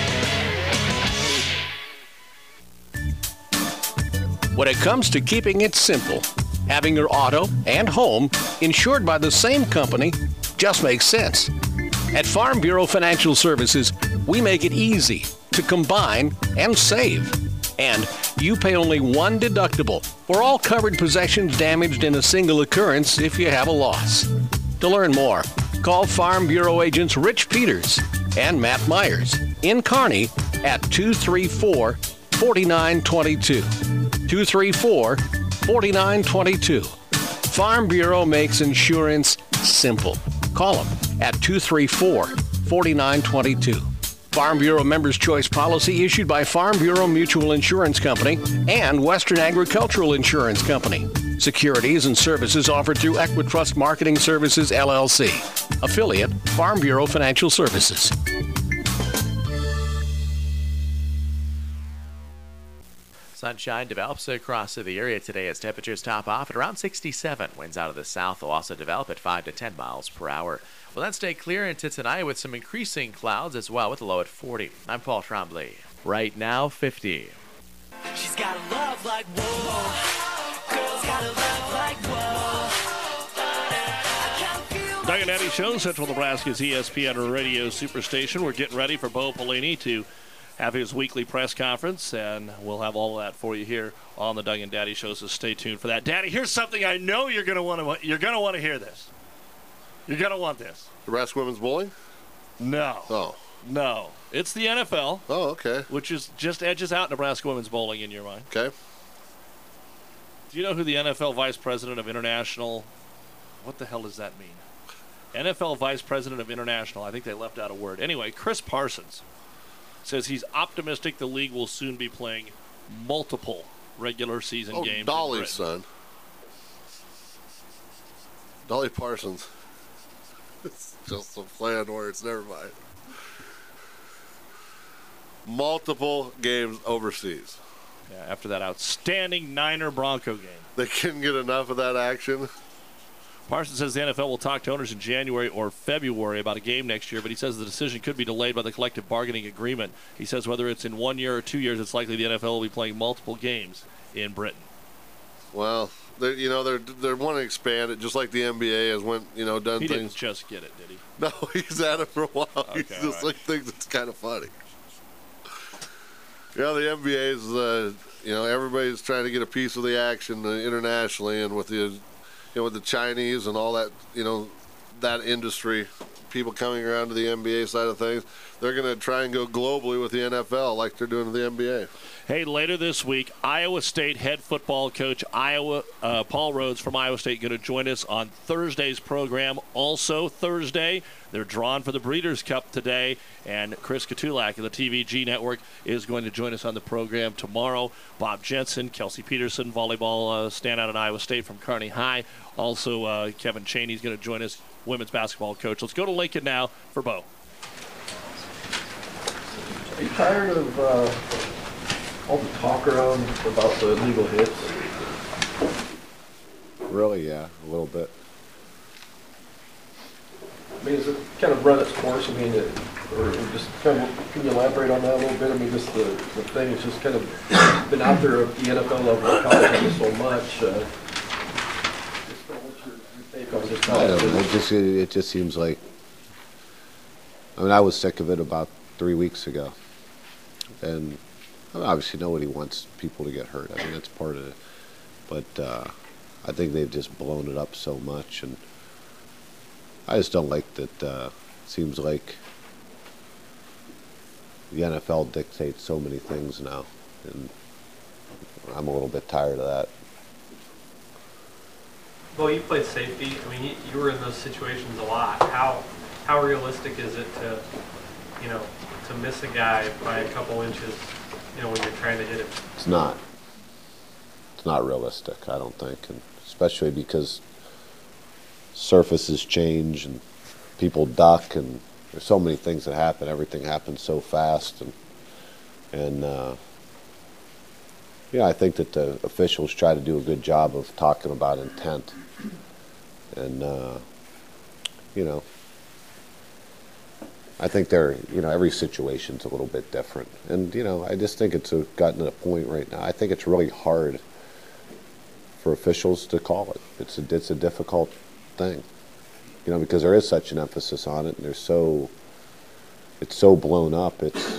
When it comes to keeping it simple, having your auto and home insured by the same company just makes sense. At Farm Bureau Financial Services, we make it easy to combine and save. And you pay only one deductible for all covered possessions damaged in a single occurrence if you have a loss. To learn more, call Farm Bureau agents Rich Peters and Matt Myers in Kearney at two three four, four nine two two. two three four, four nine two two. Farm Bureau makes insurance simple. Call them at two three four, four nine two two. Farm Bureau Members' Choice policy issued by Farm Bureau Mutual Insurance Company and Western Agricultural Insurance Company. Securities and services offered through Equitrust Marketing Services, L L C. Affiliate, Farm Bureau Financial Services. Sunshine develops across the area today as temperatures top off at around sixty-seven. Winds out of the south will also develop at five to ten miles per hour. We'll then stay clear into tonight with some increasing clouds as well with a low at forty. I'm Paul Trombley. Right now, fifty. She's got a love like whoa. Girls got a love like whoa. Doug and Eddie Show, Central Nebraska's E S P N Radio Superstation. We're getting ready for Bo Pelini to have his weekly press conference, and we'll have all of that for you here on the Doug and Daddy Show, so stay tuned for that. Daddy, here's something I know you're going to want to you're going to want to hear this. You're going to want this. Nebraska women's bowling? No. Oh. No. It's the N F L. Oh, okay. Which is just edges out Nebraska women's bowling in your mind. Okay. Do you know who the N F L Vice President of International, what the hell does that mean? N F L Vice President of International, I think they left out a word. Anyway, Chris Parsons says he's optimistic the league will soon be playing multiple regular season oh, games. Dolly's son. Dolly Parsons. It's just some play on words, never mind. Multiple games overseas. Yeah, after that outstanding Niner Bronco game. They couldn't get enough of that action. Parsons says the N F L will talk to owners in January or February about a game next year, but he says the decision could be delayed by the collective bargaining agreement. He says whether it's in one year or two years, it's likely the N F L will be playing multiple games in Britain. Well, they're, you know, they're they're wanting to expand it, just like the N B A has went, you know, done he things. He didn't just get it, did he? No, he's at it for a while. Okay, he's just right. like thinks it's kind of funny. Yeah, the N B A is, uh, you know, everybody's trying to get a piece of the action uh, internationally, and with the, you know, with the Chinese and all that, you know, that industry, people coming around to the N B A side of things, they're going to try and go globally with the N F L like they're doing with the N B A. Hey, later this week, Iowa State head football coach Iowa uh, Paul Rhodes from Iowa State going to join us on Thursday's program. Also Thursday, they're drawn for the Breeders' Cup today, and Chris Katulak of the T V G Network is going to join us on the program tomorrow. Bob Jensen, Kelsey Peterson, volleyball uh, standout at Iowa State from Kearney High. Also, uh, Kevin Chaney is going to join us, women's basketball coach. Let's go to Lincoln now for Bo. Are you tired of uh, all the talk around about the illegal hits? Really, yeah, a little bit. I mean, is it kind of run its course? I mean, it, or just kind of, can you elaborate on that a little bit? I mean, just the, the thing is just kind of been out there at the N F L level, at college level so much. Uh, just what's your, your take on just how I don't know. It just, it, it just seems like, I mean, I was sick of it about three weeks ago. And I mean, obviously nobody wants people to get hurt. I mean, that's part of it. But uh, I think they've just blown it up so much. And I just don't like that. Uh, it seems like the N F L dictates so many things now. And I'm a little bit tired of that. Well, you played safety. I mean, you, you were in those situations a lot. How how realistic is it to, you know, to miss a guy by a couple inches, you know, when you're trying to hit him? It's not. It's not realistic, I don't think, and especially because surfaces change and people duck, and there's so many things that happen. Everything happens so fast, and and uh, yeah, I think that the officials try to do a good job of talking about intent, and uh, you know. I think they're, you know, every situation's a little bit different. And, you know, I just think it's a, gotten to a point right now. I think it's really hard for officials to call it. It's a, it's a difficult thing, you know, because there is such an emphasis on it, and there's so, it's so blown up. It's,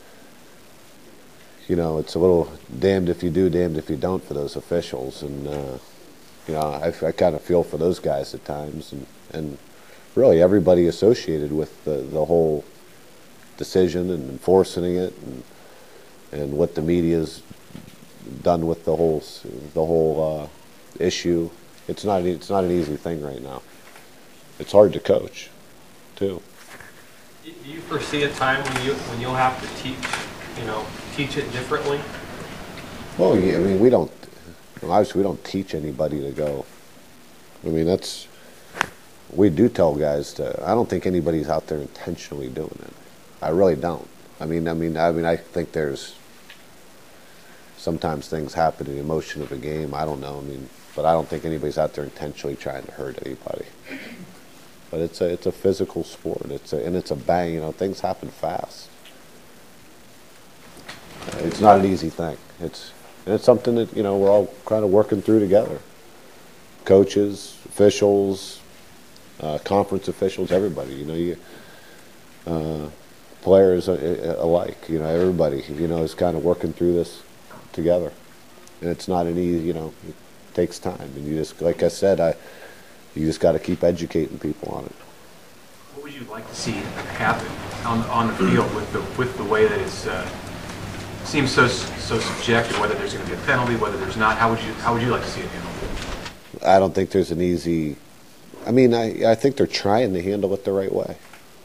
you know, it's a little damned if you do, damned if you don't for those officials. And, uh, you know, I, I kind of feel for those guys at times. And, and really everybody associated with the, the whole decision and enforcing it, and and what the media's done with the whole the whole uh, issue. It's not it's not an easy thing right now. It's hard to coach, too. Do you foresee a time when you when you'll have to teach, you know, teach it differently? Well, yeah, I mean, we don't obviously we don't teach anybody to go. I mean, that's. We do tell guys to. I don't think anybody's out there intentionally doing it. I really don't. I mean, I mean, I mean, I think there's sometimes things happen in the emotion of a game. I don't know. I mean, but I don't think anybody's out there intentionally trying to hurt anybody. But it's a it's a physical sport. It's a and it's a bang. You know, things happen fast. It's not an easy thing. It's and it's something that you know we're all kind of working through together. Coaches, officials. Uh, conference officials, everybody, you know, you, uh, players uh, alike. You know, everybody, you know, is kind of working through this together. And it's not an easy, you know, it takes time. And you just, like I said, I, you just got to keep educating people on it. What would you like to see happen on on the field with the with the way that it's uh, seems so so subjective? Whether there's going to be a penalty, whether there's not. How would you how would you like to see it handled? I don't think there's an easy. I mean, I I think they're trying to handle it the right way.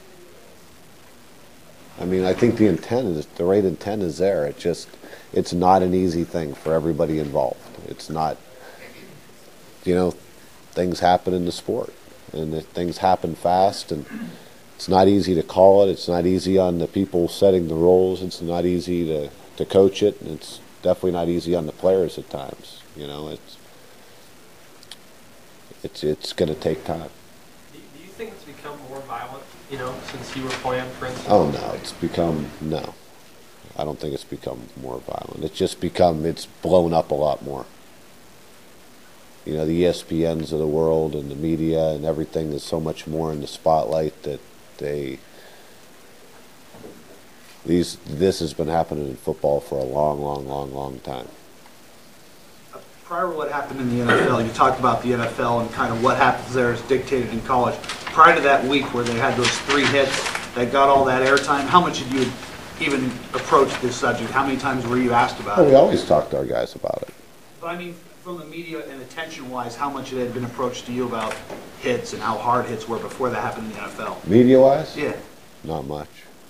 I mean, I think the intent is the right intent is there. It just it's not an easy thing for everybody involved. It's not. You know, things happen in the sport, and if things happen fast, and it's not easy to call it. It's not easy on the people setting the rules. It's not easy to, to coach it, and it's definitely not easy on the players at times. You know, it's it's it's going to take time. Do you, do you think it's become more violent, you know, since you were playing, for instance? Oh no, it's become no. I don't think it's become more violent. It's just become it's blown up a lot more. You know, the E S P Ns of the world and the media and everything is so much more in the spotlight that they these this has been happening in football for a long, long, long, long time. Prior to what happened in the N F L, you talked about the N F L and kind of what happens there is dictated in college. Prior to that week where they had those three hits that got all that airtime, how much did you even approach this subject? How many times were you asked about Oh, it? we always talk to our guys about it. But I mean, from the media and attention-wise, how much it had been approached to you about hits and how hard hits were before that happened in the N F L? Media-wise? Yeah. Not much.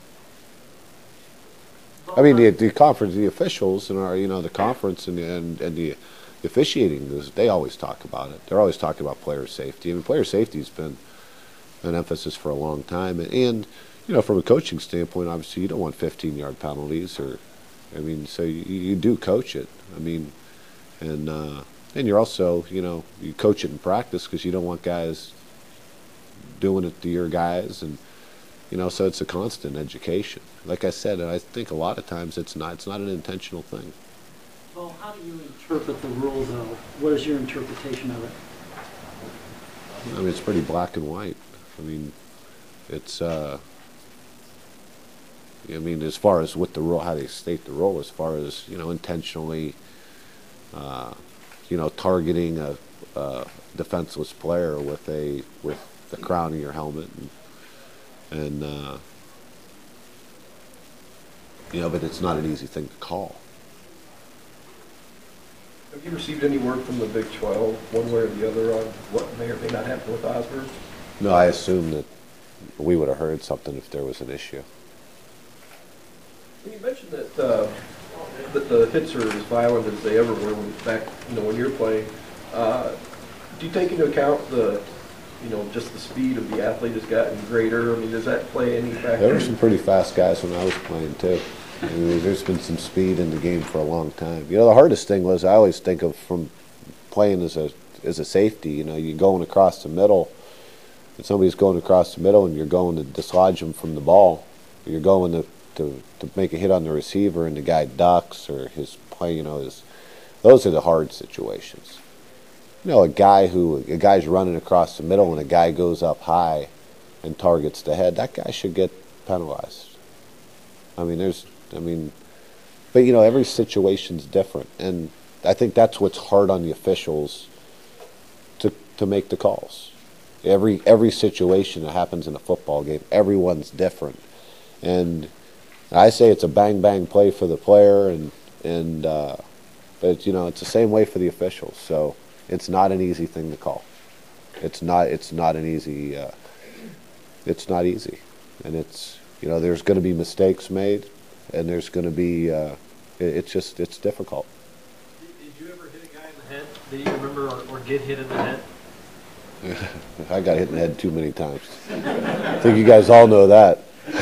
I mean, the, the conference, the officials and our, you know, the conference and and, and the officiating, they always talk about it. They're always talking about player safety. I mean, player safety has been an emphasis for a long time. And, and you know, from a coaching standpoint, obviously, you don't want fifteen-yard penalties or, I mean, so you, you do coach it. I mean, and uh, and you're also, you know, you coach it in practice because you don't want guys doing it to your guys, and you know, so it's a constant education. Like I said, I think a lot of times it's not it's not an intentional thing. Well, how do you interpret the rules, though? What is your interpretation of it? I mean, it's pretty black and white. I mean, it's. Uh, I mean, as far as what the rule, how they state the rule, as far as you know, intentionally. Uh, you know, targeting a, a defenseless player with a with the crown of your helmet, and, and uh, you know, but it's not an easy thing to call. Have you received any word from the Big twelve, one way or the other, on what may or may not happen with Osborne? No, I assume that we would have heard something if there was an issue. You mentioned that uh, that the hits are as violent as they ever were when back, you know, when you're playing. Uh, do you take into account the, you know, just the speed of the athlete has gotten greater? I mean, does that play any factor? There were some pretty fast guys when I was playing too. I mean, there's been some speed in the game for a long time. You know, the hardest thing was I always think of from playing as a as a safety. You know, you're going across the middle, and somebody's going across the middle, and you're going to dislodge them from the ball. You're going to to to make a hit on the receiver, and the guy ducks or his play. You know, is those are the hard situations. You know, a guy who a guy's running across the middle, and a guy goes up high and targets the head. That guy should get penalized. I mean, there's. I mean, but you know, every situation's different, and I think that's what's hard on the officials to to make the calls. Every every situation that happens in a football game, everyone's different, and I say it's a bang bang play for the player, and and uh, but you know, it's the same way for the officials. So it's not an easy thing to call. It's not. It's not an easy. Uh, it's not easy, and it's you know, there's going to be mistakes made. And there's going to be, uh, it, it's just, it's difficult. Did you ever hit a guy in the head that you remember, or, or get hit in the head? I got hit in the head too many times. I think you guys all know that.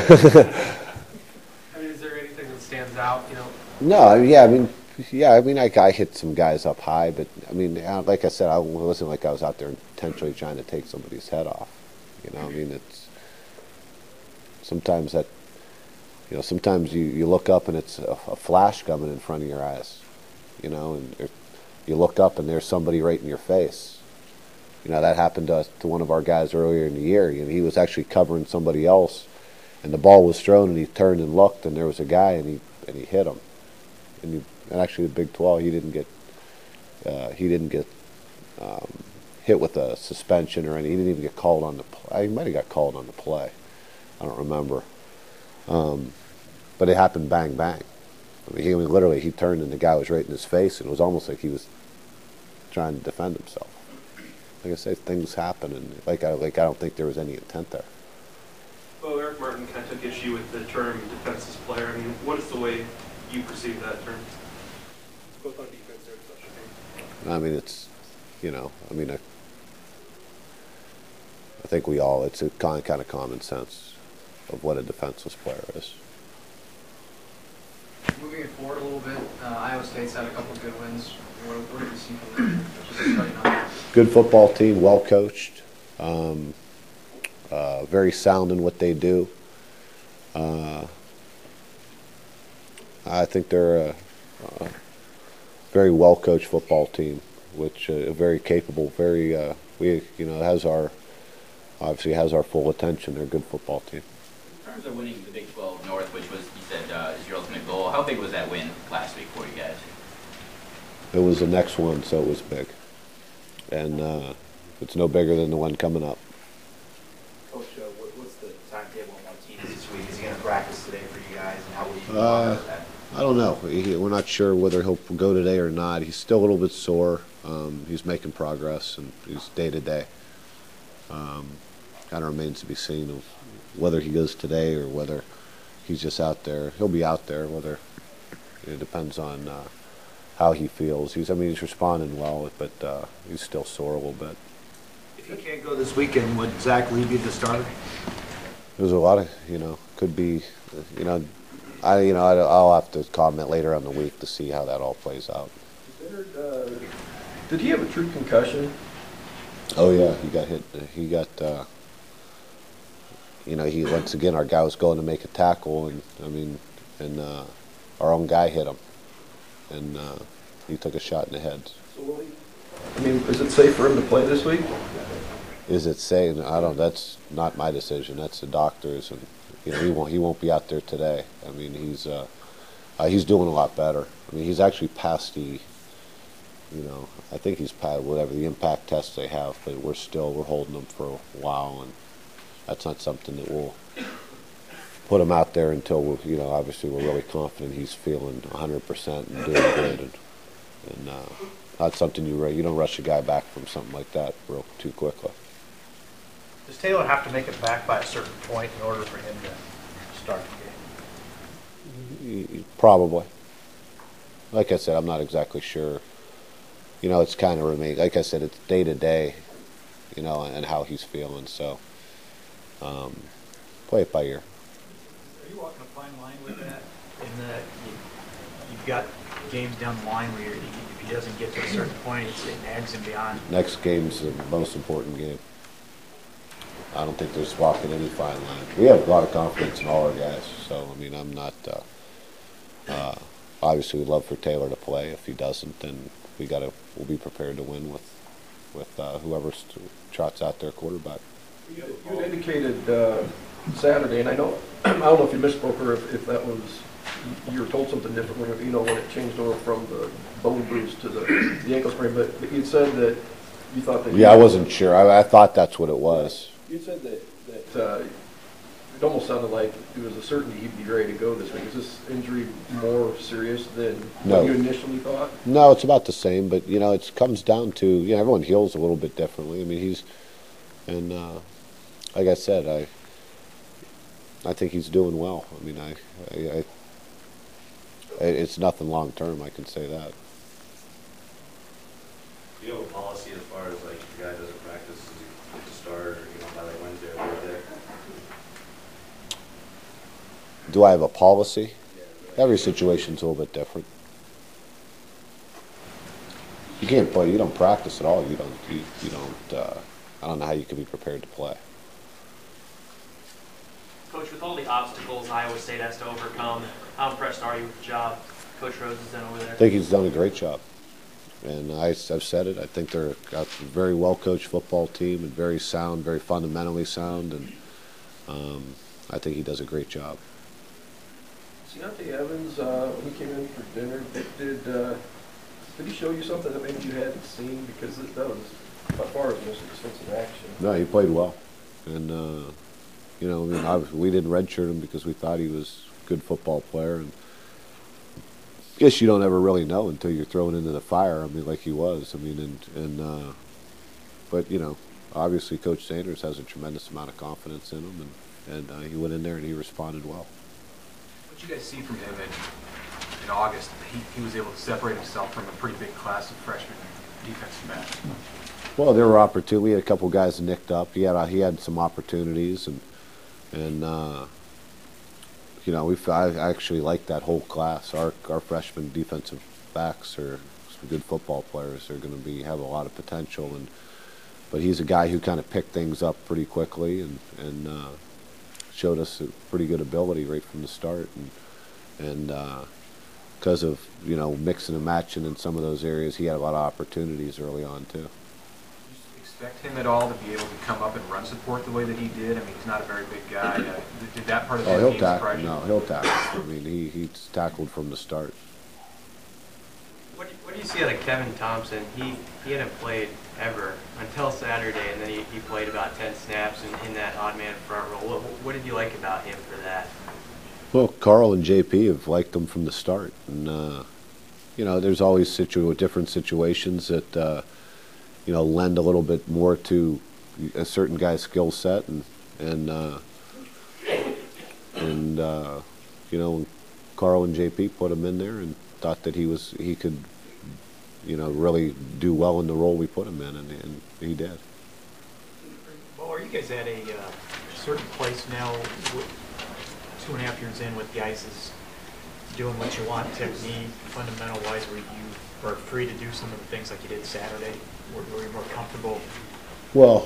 I mean, is there anything that stands out, you know? No, I mean, yeah, I mean, yeah, I mean, I, I hit some guys up high, but I mean, like I said, I, it wasn't like I was out there intentionally trying to take somebody's head off. You know, I mean, it's, sometimes that, You know, sometimes you, you look up and it's a, a flash coming in front of your eyes, you know, and there, you look up and there's somebody right in your face. You know, that happened to us, to one of our guys earlier in the year. You know, he was actually covering somebody else, and the ball was thrown, and he turned and looked, and there was a guy, and he and he hit him. And, he, and actually, the Big twelve, he didn't get uh, he didn't get um, hit with a suspension or anything. He didn't even get called on the play. He might have got called on the play. I don't remember. Um, but it happened bang bang. I mean, he I mean, literally he turned and the guy was right in his face, and it was almost like he was trying to defend himself. Like I say, things happen, and like I like I don't think there was any intent there. Well, Eric Martin kind of took issue with the term defenseless player. I mean, what is the way you perceive that term? Both on defense and special teams. I mean, it's, you know, I mean, I, I think we all, it's a kind kind of common sense of what a defenseless player is. Moving it forward a little bit, uh, Iowa State's had a couple of good wins. What, what do you see from them? Just starting on. Good football team, well coached, um, uh, very sound in what they do. Uh, I think they're a, a very well coached football team, which uh, very capable, very uh, we you know has our obviously has our full attention. They're a good football team. In terms of winning the Big twelve North, which was, you said, uh, is your ultimate goal, how big was that win last week for you guys? It was the next one, so it was big. And uh, it's no bigger than the one coming up. Coach, uh, what, what's the timetable on Martinez this week? Is he going to practice today for you guys, and how will you Uh, monitor that? I don't know. He, we're not sure whether he'll go today or not. He's still a little bit sore. Um, he's making progress, and he's day to day. Um, kind of remains to be seen of whether he goes today or whether he's just out there. He'll be out there. Whether it depends on uh, how he feels. He's. I mean, he's responding well, but uh, he's still sore a little bit. If he can't go this weekend, would Zach Lee be the starter? There's a lot of, you know, could be, you know, I, you know, I, I'll have to comment later on the week to see how that all plays out. Uh, did he have a true concussion? Oh yeah, he got hit. He got, uh, you know, he once again our guy was going to make a tackle, and I mean, and uh, our own guy hit him, and uh, he took a shot in the head. So will he, I mean, is it safe for him to play this week? Is it safe? I don't. That's not my decision. That's the doctor's, and you know, he won't. He won't be out there today. I mean, he's uh, uh, he's doing a lot better. I mean, he's actually passed the. You know, I think he's passed whatever the impact tests they have, but we're still we're holding him for a while, and that's not something that we'll put him out there until we, you know, obviously we're really confident he's feeling one hundred percent and doing good, and, and uh, not something you you don't rush a guy back from something like that real too quickly. Does Taylor have to make it back by a certain point in order for him to start the game? Y- y- Probably. Like I said, I'm not exactly sure. You know, it's kind of remain. Like I said, it's day to day. You know, and how he's feeling. So, um, play it by ear. Are you walking a fine line with that? In that you, you've got games down the line where you're, if he doesn't get to a certain point, it's it nags him beyond. Next game's the most important game. I don't think there's walking any fine line. We have a lot of confidence in all our guys. So, I mean, I'm not. Uh, uh, obviously, we'd love for Taylor to play. If he doesn't, then we gotta. We'll be prepared to win with with uh, whoever trots out their quarterback. You you indicated uh, Saturday, and I know I don't know if you misspoke or if, if that was you were told something different when you know when it changed over from the bone bruise to the, the ankle sprain. But, but you said that you thought that. Yeah, I wasn't sure. I, I thought that's what it was. You said that that uh, it almost sounded like it was a certainty he'd be ready to go this week. Is this injury more serious than No. what you initially thought? No, it's about the same, but you know, it comes down to, you know, everyone heals a little bit differently. I mean, he's, and uh, like I said, I, I think he's doing well. I mean, I, I, I it's nothing long term. I can say that. Do you have a policy as far as like if the guy doesn't practice, does he get to start or you know by like Wednesday or Thursday? Do I have a policy? Every situation's a little bit different. You can't play. You don't practice at all. You don't. You, you don't. Uh, I don't know how you can be prepared to play. Coach, with all the obstacles Iowa State has to overcome, how impressed are you with the job Coach Rhodes has done over there? I think he's done a great job, and I, I've said it. I think they're got a very well coached football team and very sound, very fundamentally sound, and um, I think he does a great job. Deontay Evans, uh, when he came in for dinner, did, uh, did he show you something that maybe you hadn't seen? Because it, that was by far his most extensive action. No, he played well. And, uh, you know, I mean, obviously we didn't redshirt him because we thought he was a good football player. And I guess you don't ever really know until you're thrown into the fire. I mean, like he was. I mean, and, and uh, but, you know, obviously Coach Sanders has a tremendous amount of confidence in him. And, and uh, he went in there and he responded well. What did you guys see from him in, in August? He, he was able to separate himself from a pretty big class of freshman defensive backs. Well, there were opportunities. We had a couple guys nicked up. He had uh, he had some opportunities, and and uh, you know we I actually like that whole class. Our our freshman defensive backs are some good football players. They're going to be have a lot of potential, and but he's a guy who kind of picked things up pretty quickly and and uh, showed us a pretty good ability right from the start, and and because uh, of you know mixing and matching in some of those areas, he had a lot of opportunities early on too. Expect him at all to be able to come up and run support the way that he did? I mean, he's not a very big guy. Uh, did that part of the Oh, he'll game tackle. surprise you? No, he'll tackle. I mean, he he's tackled from the start. What do, you, what do you see out of Kevin Thompson? He he hadn't played ever until Saturday, and then he, he played about ten snaps in, in that odd man front row. What, what did you like about him for that? Well, Carl and J P have liked him from the start, and uh, you know, there's always situ different situations that. Uh, you know, lend a little bit more to a certain guy's skill set, and and uh, and uh, you know, Carl and J P put him in there and thought that he was he could, you know, really do well in the role we put him in, and, and he did. Well, are you guys at a uh, certain place now, two and a half years in, with guys is doing what you want, technique, fundamental wise, where you are free to do some of the things like you did Saturday? Were, were you more comfortable? Well,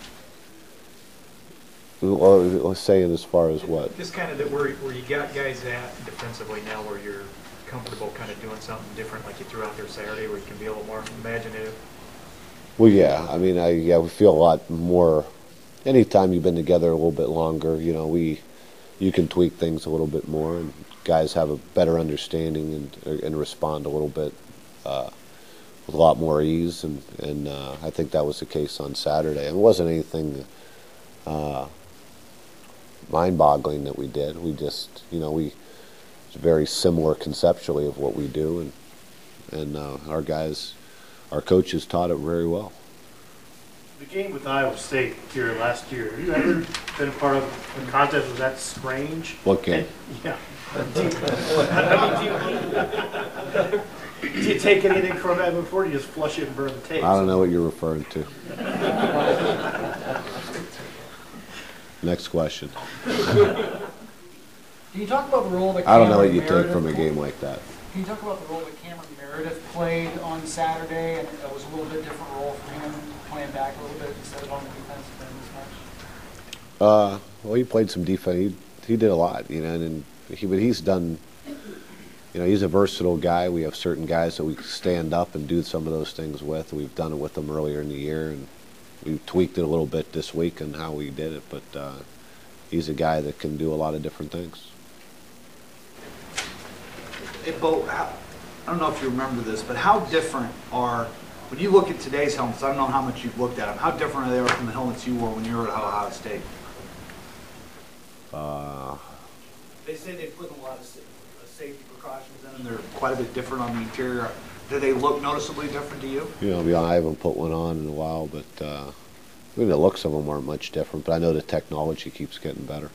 let's say it as far as what? Just kind of that where, where you got guys at defensively now where you're comfortable kind of doing something different like you threw out there Saturday, where you can be a little more imaginative? Well, yeah. I mean, I yeah, we feel a lot more. Anytime you've been together a little bit longer, you know, we you can tweak things a little bit more, and guys have a better understanding and and respond a little bit. Uh, with a lot more ease, and, and uh, I think that was the case on Saturday. It wasn't anything uh, mind-boggling that we did. We just, you know, we it's very similar conceptually of what we do, and and uh, our guys, our coaches taught it very well. The game with Iowa State here last year, have you ever been a part of a contest? Was that strange? What game? And, yeah. Do you take anything from that before? Do you just flush it and burn the tape? I don't know what you're referring to. Next question. Can you talk about the role that I don't know Cameron what you Meredith take from a game like that. Can you talk about the role that Cameron Meredith played on Saturday, and it was a little bit different role for him, playing back a little bit instead of on the defensive end as much? Uh, well, he played some defense. He he did a lot, you know, and he but he's done. You know, he's a versatile guy. We have certain guys that we stand up and do some of those things with. We've done it with him earlier in the year, and we tweaked it a little bit this week on how we did it. But uh, he's a guy that can do a lot of different things. Hey, Bo, how, I don't know if you remember this, but how different are, when you look at today's helmets, I don't know how much you've looked at them, how different are they from the helmets you wore when you were at Ohio State? Uh, They say they put a lot of safety precautions in, and they're quite a bit different on the interior. Do they look noticeably different to you? You know, I haven't put one on in a while, but uh, I mean, the looks of them aren't much different. But I know the technology keeps getting better.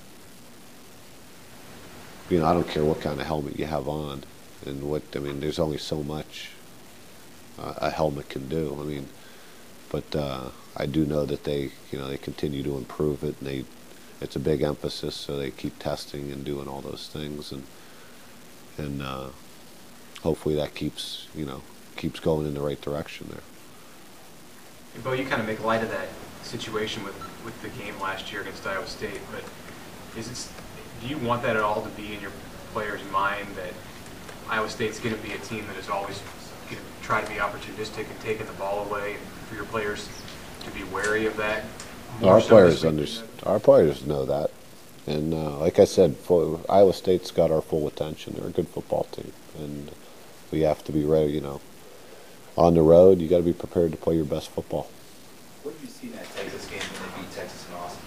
You know, I don't care what kind of helmet you have on, and what I mean. There's only so much uh, a helmet can do. I mean, but uh, I do know that they, you know, they continue to improve it, and they, it's a big emphasis. So they keep testing and doing all those things, and. And uh, hopefully that keeps, you know, keeps going in the right direction there. And Bo, you kind of make light of that situation with, with the game last year against Iowa State, but is it, do you want that at all to be in your players' mind that Iowa State's going to be a team that is always going to try to be opportunistic and taking the ball away, and for your players to be wary of that? Our players under, our players know that. And uh, like I said, full, Iowa State's got our full attention. They're a good football team, and we have to be ready. You know, on the road, you got to be prepared to play your best football. What did you see in that Texas game when they beat Texas and Austin?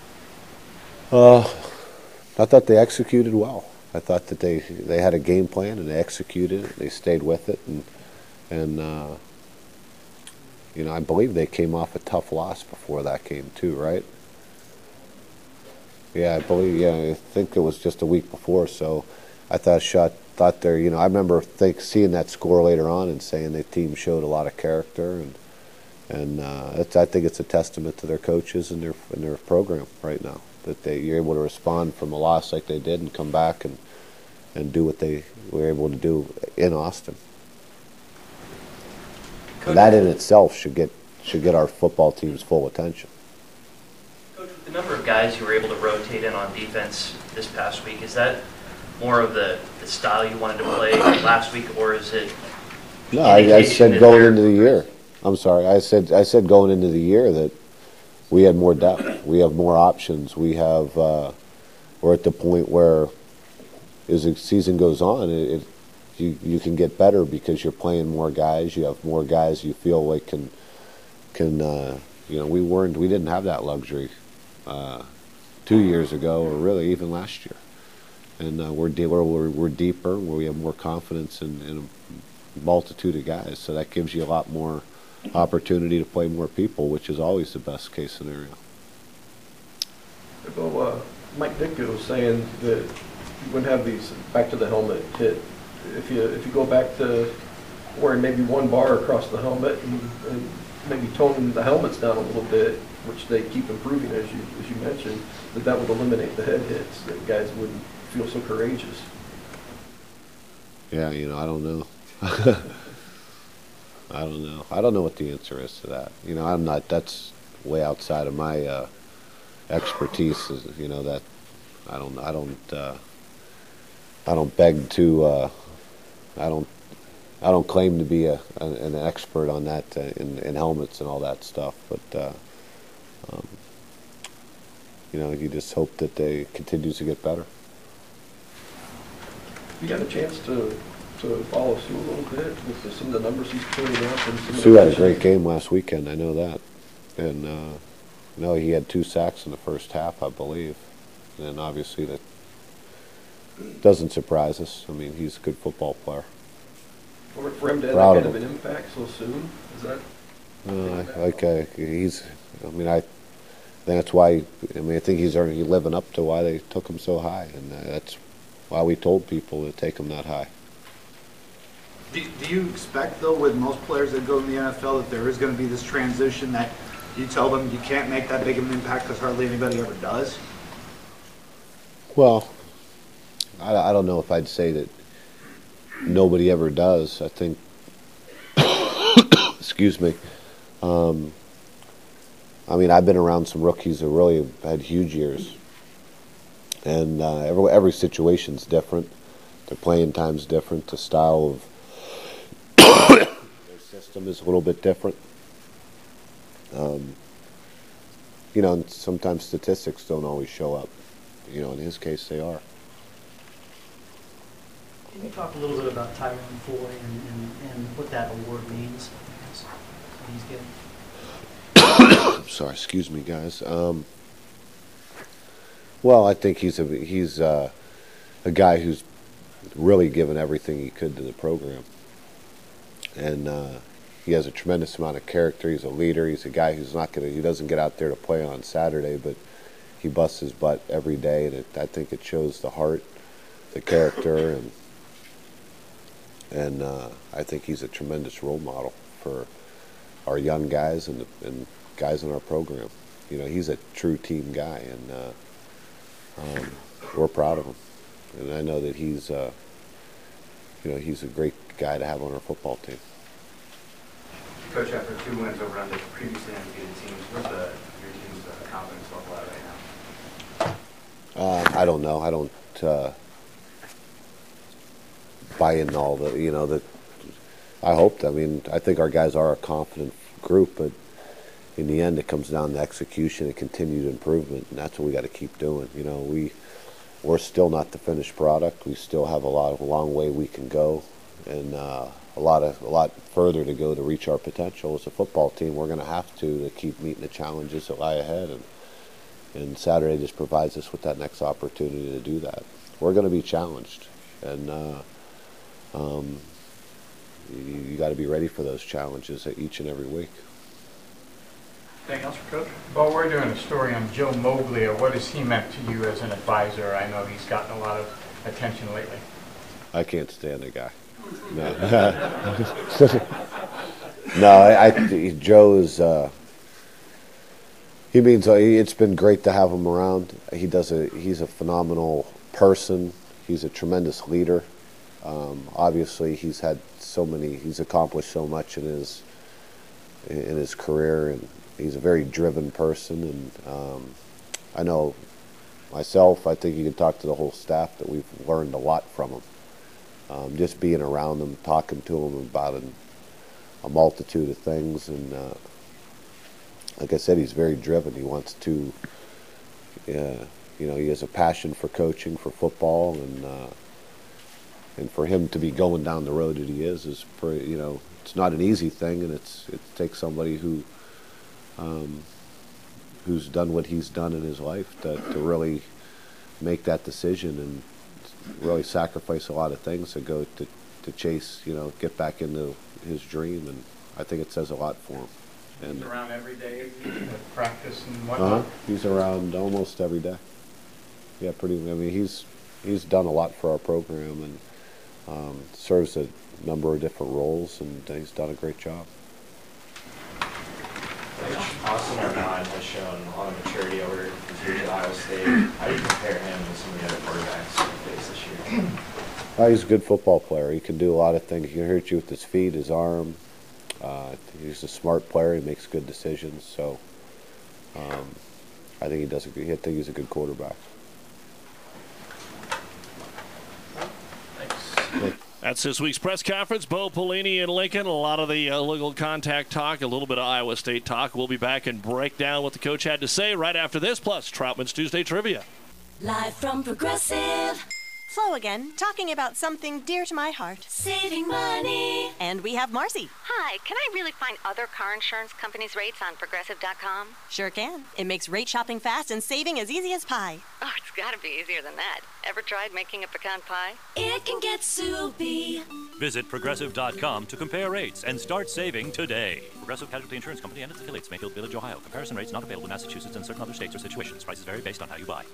Uh, I thought they executed well. I thought that they they had a game plan and they executed it. They stayed with it, and and uh, you know, I believe they came off a tough loss before that game too, right? Yeah, I believe. Yeah, I think it was just a week before. So, I thought shot thought there. You know, I remember think seeing that score later on and saying the team showed a lot of character, and and uh, it's, I think it's a testament to their coaches and their and their program right now that they you're able to respond from a loss like they did and come back and and do what they were able to do in Austin. And that in itself should get should get our football team's full attention. The number of guys you were able to rotate in on defense this past week, is that more of the, the style you wanted to play last week, or is it? No, I, I said going into the year. I'm sorry. I said I said going into the year that we had more depth. We have more options. We have. Uh, we're at the point where, as the season goes on, it, it you you can get better because you're playing more guys. You have more guys you feel like can can uh, you know we weren't we didn't have that luxury. Uh, two years ago, or really even last year, and uh, we're, de- we're we're deeper, where we have more confidence in, in a multitude of guys. So that gives you a lot more opportunity to play more people, which is always the best case scenario. Well, uh, Mike Ditka was saying that you wouldn't have these back to the helmet hit if you if you go back to wearing maybe one bar across the helmet and, and maybe toning the helmets down a little bit, which they keep improving, as you as you mentioned, that that would eliminate the head hits, that guys wouldn't feel so courageous. Yeah, you know, I don't know. I don't know. I don't know what the answer is to that. You know, I'm not. That's way outside of my uh, expertise. Is, you know that I don't. I don't. Uh, I don't beg to. Uh, I don't. I don't claim to be a, an, an expert on that uh, in, in helmets and all that stuff, but uh, um, you know, you just hope that they continues to get better. You got a chance to to follow Sue a little bit with the, some of the numbers he's putting up. And some Sue of the had a great game last weekend. I know that, and uh, you know he had two sacks in the first half, I believe, and obviously that doesn't surprise us. I mean, he's a good football player. For, for him to have Proud that kind of of him. an impact so soon, is that? Uh, like uh, he's, I mean, I think that's why. I mean, I think he's already living up to why they took him so high, and uh, that's why we told people to take him that high. Do, do you expect, though, with most players that go in the N F L, that there is going to be this transition that you tell them you can't make that big of an impact because hardly anybody ever does? Well, I, I don't know if I'd say that nobody ever does. I think, excuse me. Um, I mean, I've been around some rookies that really have had huge years, and uh, every every situation's different. Their playing time's different. The style of their system is a little bit different. Um, you know, and sometimes statistics don't always show up. You know, in his case, they are. Can you talk a little bit about Tyron Foy and, and, and what that award means? What he's getting? I'm sorry, excuse me, guys. Um, well, I think he's a he's uh, a guy who's really given everything he could to the program, and uh, he has a tremendous amount of character. He's a leader. He's a guy who's not gonna he doesn't get out there to play on Saturday, but he busts his butt every day, and it, I think it shows the heart, the character, and and uh, I think he's a tremendous role model for our young guys and, and guys in our program. You know, he's a true team guy, and uh, um, we're proud of him. And I know that he's, uh, you know, he's a great guy to have on our football team. Coach, after two wins over on the previously undefeated teams, where's the, your team's uh, confidence level at right now? Uh, I don't know. I don't uh, buy in all the, you know, the. I hope. I mean, I think our guys are a confident group, but in the end, it comes down to execution and continued improvement, and that's what we got to keep doing. You know, we we're still not the finished product. We still have a lot of a long way we can go, and uh, a lot of a lot further to go to reach our potential as a football team. We're going to have to to keep meeting the challenges that lie ahead, and and Saturday just provides us with that next opportunity to do that. We're going to be challenged, and uh, um, you, you got to be ready for those challenges each and every week. Anything else for Coach? Well, we're doing a story on Joe Moglia. What has he meant to you as an advisor? I know he's gotten a lot of attention lately. I can't stand the guy. No, no. I, I Joe is. Uh, he means uh, it's been great to have him around. He does a. He's a phenomenal person. He's a tremendous leader. Um, obviously, he's had so many. He's accomplished so much in his in his career, and he's a very driven person. And um, I know myself. I think you can talk to the whole staff that we've learned a lot from him. Um, just being around him, talking to him about an, a multitude of things, and uh, like I said, he's very driven. He wants to, uh, you know, he has a passion for coaching, for football, and uh, and for him to be going down the road that he is is, pretty, you know, it's not an easy thing, and it's it takes somebody who, um, who's done what he's done in his life to to really make that decision and really sacrifice a lot of things to go to, to chase, you know, get back into his dream, and I think it says a lot for him. And He's around every day with practice and uh-huh. whatnot. He's around almost every day. Yeah, pretty. I mean, he's he's done a lot for our program, and um, serves a number of different roles, and he's done a great job. Austin Armand has shown a lot of maturity over his years at Iowa State. How do you compare him to some of the other quarterbacks we face this year? Uh, he's a good football player. He can do a lot of things. He can hurt you with his feet, his arm. Uh, he's a smart player. He makes good decisions. So um, I think he does. A good, I think he's a good quarterback. Thanks. That's this week's press conference. Bo Pelini and Lincoln. A lot of the uh, legal contact talk, a little bit of Iowa State talk. We'll be back and break down what the coach had to say right after this, plus Troutman's Tuesday Trivia. Live from Progressive. Flo again, talking about something dear to my heart. Saving money. And we have Marcy. Hi, can I really find other car insurance companies' rates on Progressive dot com? Sure can. It makes rate shopping fast and saving as easy as pie. Oh, it's got to be easier than that. Ever tried making a pecan pie? It can get soupy. Visit Progressive dot com to compare rates and start saving today. Progressive Casualty Insurance Company and its affiliates, Mayfield Village, Ohio. Comparison rates not available in Massachusetts and certain other states or situations. Prices vary based on how you buy.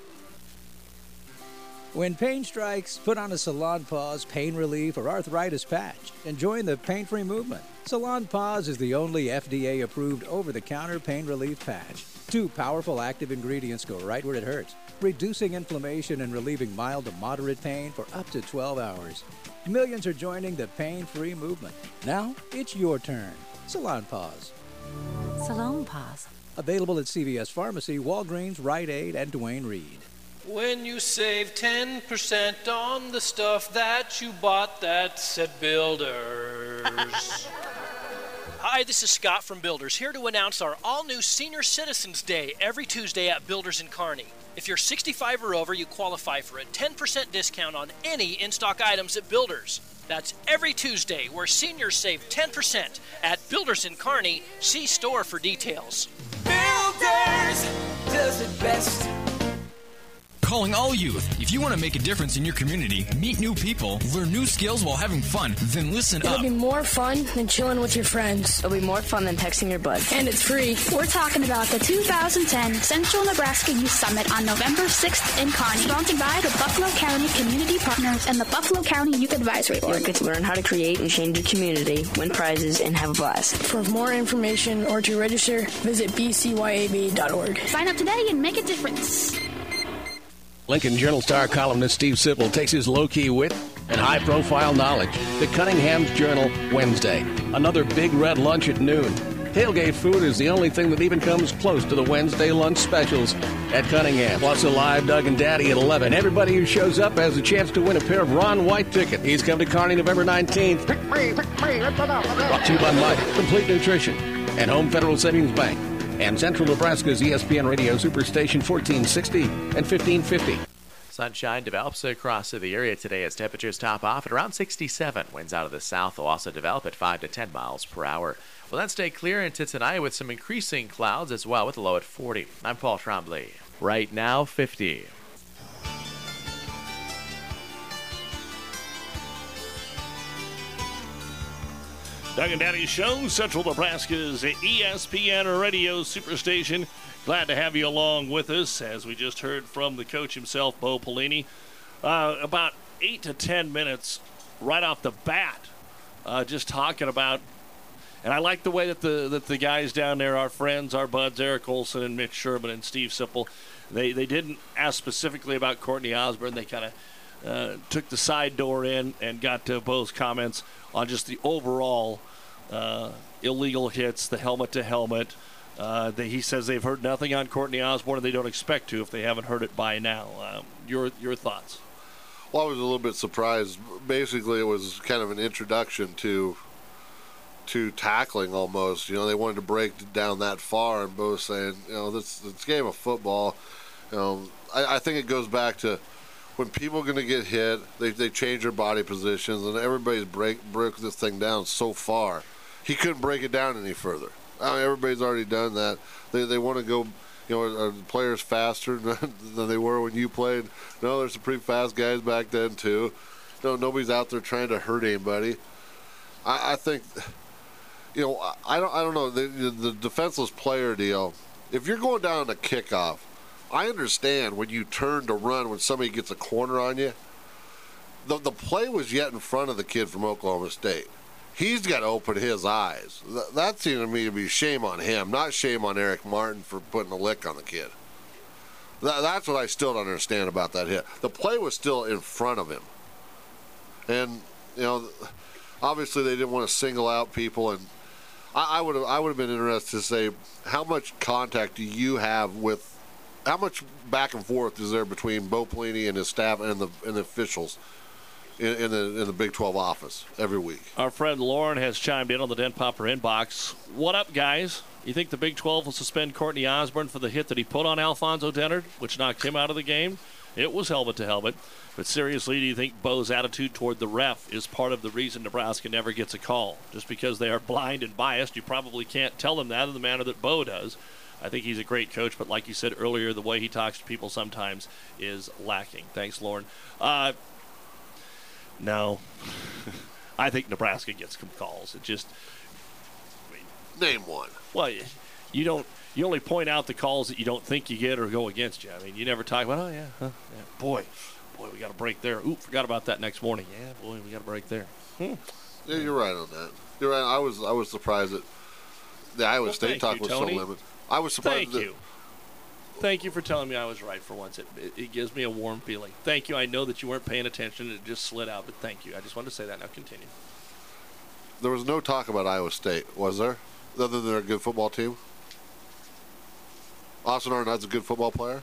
When pain strikes, put on a Salon Pause pain relief or arthritis patch and join the pain-free movement. Salon Pause is the only F D A-approved over-the-counter pain relief patch. Two powerful active ingredients go right where it hurts, reducing inflammation and relieving mild to moderate pain for up to twelve hours. Millions are joining the pain-free movement. Now it's your turn. Salon Pause. Salon Pause. Available at C V S Pharmacy, Walgreens, Rite Aid, and Duane Reade. When you save ten percent on the stuff that you bought, that's at Builders. Hi, this is Scott from Builders, here to announce our all-new Senior Citizens Day every Tuesday at Builders in Kearney. If you're sixty-five or over, you qualify for a ten percent discount on any in-stock items at Builders. That's every Tuesday, where seniors save ten percent at Builders in Kearney. See store for details. Builders does it best. Calling all youth. If you want to make a difference in your community, meet new people, learn new skills while having fun, then listen It'll up. be more fun than chilling with your friends. It'll be more fun than texting your buds. And it's free. We're talking about the two thousand ten Central Nebraska Youth Summit on November sixth in Kearney, sponsored by the Buffalo County Community Partners and the Buffalo County Youth Advisory Board. You'll get to learn how to create and change your community, win prizes, and have a blast. For more information or to register, visit b c y a b dot org. Sign up today and make a difference. Lincoln Journal-Star columnist Steve Sipple takes his low-key wit and high-profile knowledge to Cunningham's Journal Wednesday. Another big red lunch at noon. Tailgate food is the only thing that even comes close to the Wednesday lunch specials at Cunningham. Plus a live Doug and Daddy at eleven. Everybody who shows up has a chance to win a pair of Ron White tickets. He's coming to Kearney November nineteenth. Brought to you by Mike, Complete Nutrition, and Home Federal Savings Bank. and Central Nebraska's E S P N Radio Superstation fourteen sixty and fifteen fifty. Sunshine develops across the area today as temperatures top off at around sixty-seven. Winds out of the south will also develop at five to ten miles per hour. Will then stay clear into tonight with some increasing clouds as well, with a low at forty. I'm Paul Trombley. Right now, fifty. Doug and Daddy Show, Central Nebraska's E S P N Radio Superstation. Glad to have you along with us, as we just heard from the coach himself, Bo Pelini. Uh, about eight to ten minutes right off the bat, uh, just talking about, and I like the way that the that the guys down there, our friends, our buds, Eric Olson and Mitch Sherman and Steve Sipple, they, they didn't ask specifically about Courtney Osborne. They kind of uh, took the side door in and got to Bo's comments on just the overall uh, illegal hits, the helmet-to-helmet. Uh, they, he says they've heard nothing on Courtney Osborne, and they don't expect to if they haven't heard it by now. Um, your your thoughts? Well, I was a little bit surprised. Basically, it was kind of an introduction to to tackling almost. You know, they wanted to break down that far, and both saying, you know, this this game of football. You know, I, I think it goes back to when people are going to get hit, they they change their body positions, and everybody's break broke this thing down so far. He couldn't break it down any further. I mean, everybody's already done that. They they want to go, you know, are the players faster than they were when you played? No, there's some pretty fast guys back then too. No, nobody's out there trying to hurt anybody. I, I think, you know, I don't I don't know the, the defenseless player deal. If you're going down to kickoff, I understand when you turn to run when somebody gets a corner on you. The the play was yet in front of the kid from Oklahoma State. He's got to open his eyes. That seemed to me to be shame on him, not shame on Eric Martin for putting a lick on the kid. That's what I still don't understand about that hit. The play was still in front of him. And, you know, obviously they didn't want to single out people. And I would have I would have been interested to say, how much contact do you have with, how much back and forth is there between Bo Pelini and his staff and the, and the officials In, in the in the Big twelve office every week? Our friend Lauren has chimed in on the Den Popper inbox. What up, guys? You think the Big twelve will suspend Courtney Osborne for the hit that he put on Alfonso Dennard, which knocked him out of the game? It was helmet to helmet. But seriously, do you think Bo's attitude toward the ref is part of the reason Nebraska never gets a call? Just because they are blind and biased, you probably can't tell them that in the manner that Bo does. I think he's a great coach, but like you said earlier, the way he talks to people sometimes is lacking. Thanks, Lauren. Uh, No, I think Nebraska gets some calls. It just I mean, name one. Well, you don't. You only point out the calls that you don't think you get or go against you. I mean, you never talk about, oh yeah, huh, yeah. boy, boy, we got a break there. Ooh, forgot about that next morning. Yeah, boy, we got a break there. Hmm. Yeah, you're right on that. You're right. I was I was surprised that the Iowa well, State talk you, was Tony. so limited. I was surprised. Thank that, you. Thank you for telling me I was right for once. It, it, it gives me a warm feeling. Thank you. I know that you weren't paying attention. It just slid out, but thank you. I just wanted to say that. Now continue. There was no talk about Iowa State, was there? Other than they're a good football team? Austin Arnott's a good football player?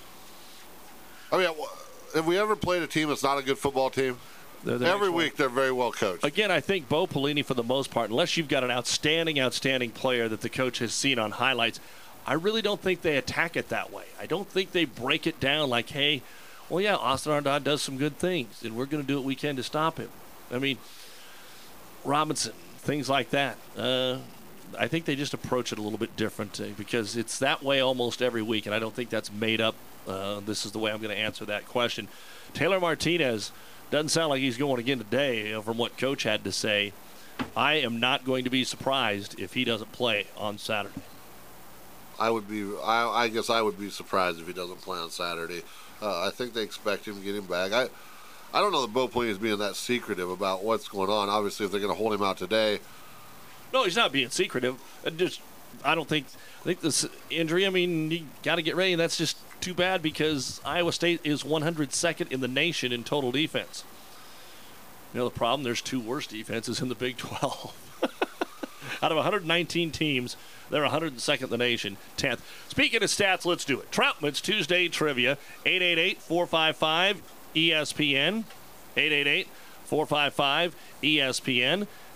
I mean, have we ever played a team that's not a good football team? They're the Every week they're very well coached. Again, I think Bo Pelini, for the most part, unless you've got an outstanding, outstanding player that the coach has seen on highlights, I really don't think they attack it that way. I don't think they break it down like, hey, well, yeah, Austin Arnott does some good things, and we're going to do what we can to stop him. I mean, Robinson, things like that. Uh, I think they just approach it a little bit different uh, because it's that way almost every week, and I don't think that's made up. Uh, this is the way I'm going to answer that question. Taylor Martinez doesn't sound like he's going again today, you know, from what Coach had to say. I am not going to be surprised if he doesn't play on Saturday. I would be. I, I guess I would be surprised if he doesn't play on Saturday. Uh, I think they expect him to get him back. I, I don't know that Bo Pelini is being that secretive about what's going on. Obviously, if they're going to hold him out today, no, he's not being secretive. I just, I don't think. I think this injury. I mean, you got to get ready. That's just too bad because Iowa State is one hundred second in the nation in total defense. You know the problem? There's two worse defenses in the Big twelve. Out of one hundred nineteen teams, they're one hundred second in the nation, tenth. Speaking of stats, let's do it. Troutman's Tuesday Trivia, eight eight eight, four five five, E S P N, eight eight eight, four five five, E S P N.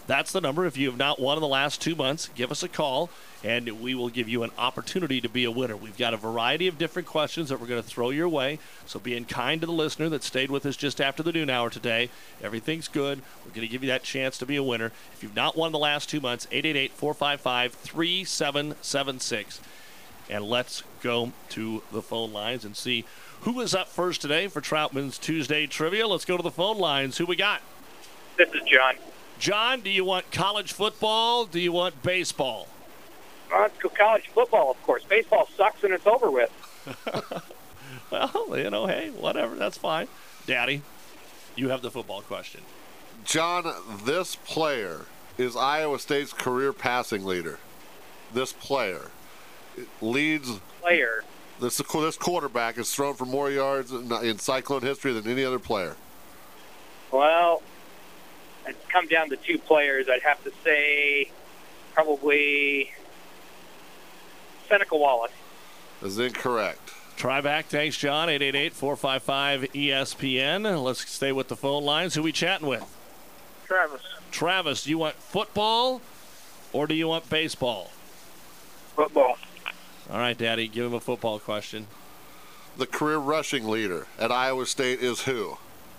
That's the number. If you have not won in the last two months, give us a call, and we will give you an opportunity to be a winner. We've got a variety of different questions that we're going to throw your way, so being kind to the listener that stayed with us just after the noon hour today, everything's good. We're going to give you that chance to be a winner. If you've not won in the last two months, eight eight eight, four five five, three seven seven six. And let's go to the phone lines and see who is up first today for Troutman's Tuesday Trivia. Let's go to the phone lines. Who we got? This is John. John, do you want college football? Do you want baseball? Uh, let's go college football, of course. Baseball sucks and it's over with. Well, you know, hey, whatever. That's fine. Daddy, you have the football question. John, this player is Iowa State's career passing leader. This player leads. Player. This this quarterback has thrown for more yards in, in Cyclone history than any other player. Well, I'd come down to two players. I'd have to say probably Seneca Wallace. Is incorrect. Try back. Thanks, John. eight eight eight, four five five, E S P N. Let's stay with the phone lines. Who we chatting with? Travis. Travis, do you want football or do you want baseball? Football. All right, Daddy, give him a football question. The career rushing leader at Iowa State is who?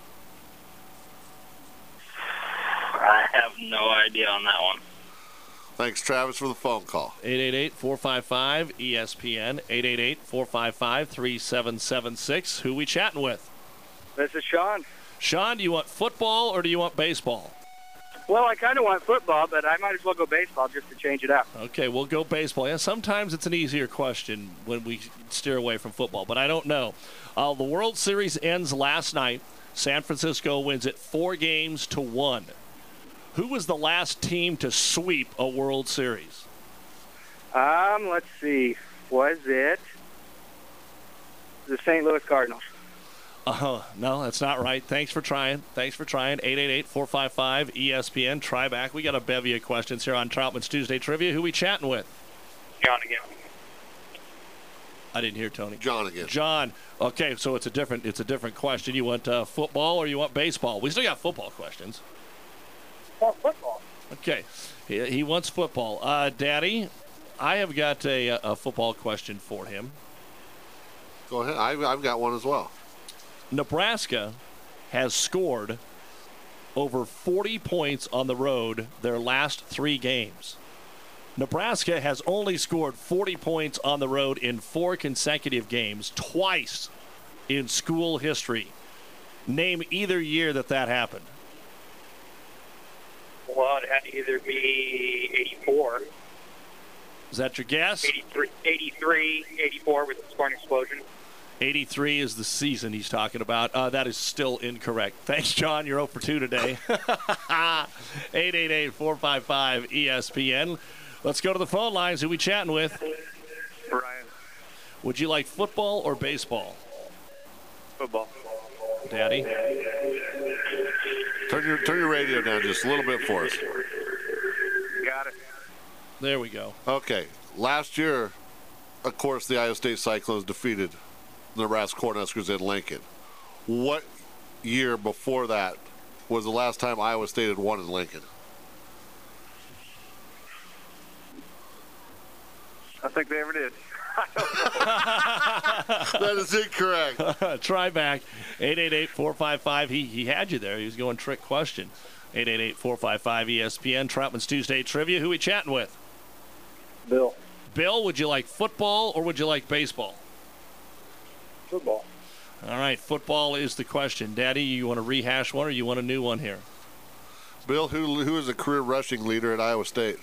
I have no idea on that one. Thanks, Travis, for the phone call. eight eight eight, four five five, E S P N, eight eight eight, four five five, three seven seven six. Who we chatting with? This is Sean. Sean, do you want football or do you want baseball? Well, I kind of want football, but I might as well go baseball just to change it up. Okay, we'll go baseball. Yeah, sometimes it's an easier question when we steer away from football, but I don't know. Uh, the World Series ends last night. San Francisco wins it four games to one. Who was the last team to sweep a World Series? Um, let's see. Was it the Saint Louis Cardinals? Uh-huh. No, that's not right. Thanks for trying. Thanks for trying. eight eight eight, four five five, E S P N. Try back. We got a bevy of questions here on Troutman's Tuesday Trivia. Who we chatting with? John again. I didn't hear Tony. John again. John. Okay, so it's a different it's a different question. You want uh, football or you want baseball? We still got football questions. Oh, football. Okay. He, he wants football. Uh, Daddy, I have got a, a football question for him. Go ahead. I've, I've got one as well. Nebraska has scored over forty points on the road their last three games. Nebraska has only scored forty points on the road in four consecutive games, twice in school history. Name either year that that happened. Well, it had to either be eighty-four. Is that your guess? eighty-three, eighty-three, eighty-four with the scoring explosion. eighty-three is the season he's talking about. Uh, that is still incorrect. Thanks, John. You're zero for two today. eight eight eight, four five five, E S P N. Let's go to the phone lines. Who we chatting with? Brian. Would you like football or baseball? Football. Daddy? Turn your, turn your radio down just a little bit for us. Got it. There we go. Okay. Last year, of course, the Iowa State Cyclones defeated the Nebraska Cornhuskers in Lincoln. What year before that was the last time Iowa State had won in Lincoln? I think they ever did. That is incorrect. Try back. eight eight eight, four five five. He, he had you there. He was going trick question. eight eight eight, four five five, E S P N. Troutman's Tuesday Trivia. Who we chatting with? Bill. Bill, would you like football or would you like baseball? Football. All right, football is the question. Daddy, you want to rehash one or you want a new one here? Bill, who who is a career rushing leader at Iowa State?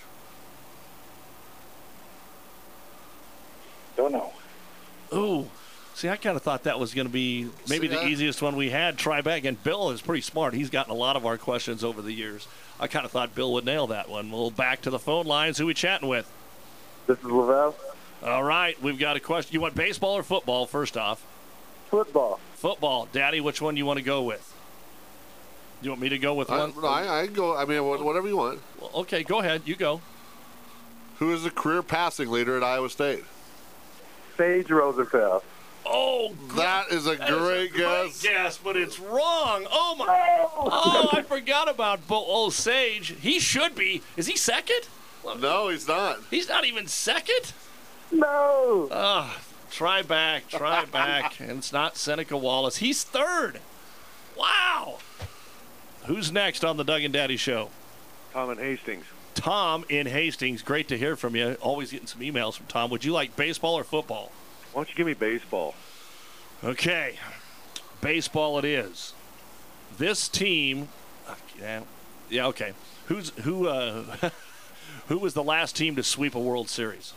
Don't know. Ooh. See, I kind of thought that was going to be maybe See the that? easiest one we had. Try back. And Bill is pretty smart. He's gotten a lot of our questions over the years. I kind of thought Bill would nail that one. We'll back to the phone lines. Who we chatting with? This is Lavelle. All right, we've got a question. You want baseball or football, first off? Football. Football. Daddy, which one do you want to go with? You want me to go with I, one? I, I go. I mean, whatever you want. Well, okay, go ahead. You go. Who is the career passing leader at Iowa State? Sage Rosenfeld. Oh, that is a that great is a guess. Great guess, but it's wrong. Oh my! Oh, I forgot about Bo Osage. He should be. Is he second? No, he's not. He's not even second. No. Oh, try back, try back, and it's not Seneca Wallace. He's third. Wow. Who's next on the Doug and Daddy Show? Tom in Hastings. Tom in Hastings. Great to hear from you. Always getting some emails from Tom. Would you like baseball or football? Why don't you give me baseball? Okay. Baseball it is. This team, yeah, yeah, okay. Who's who? Uh, who was the last team to sweep a World Series?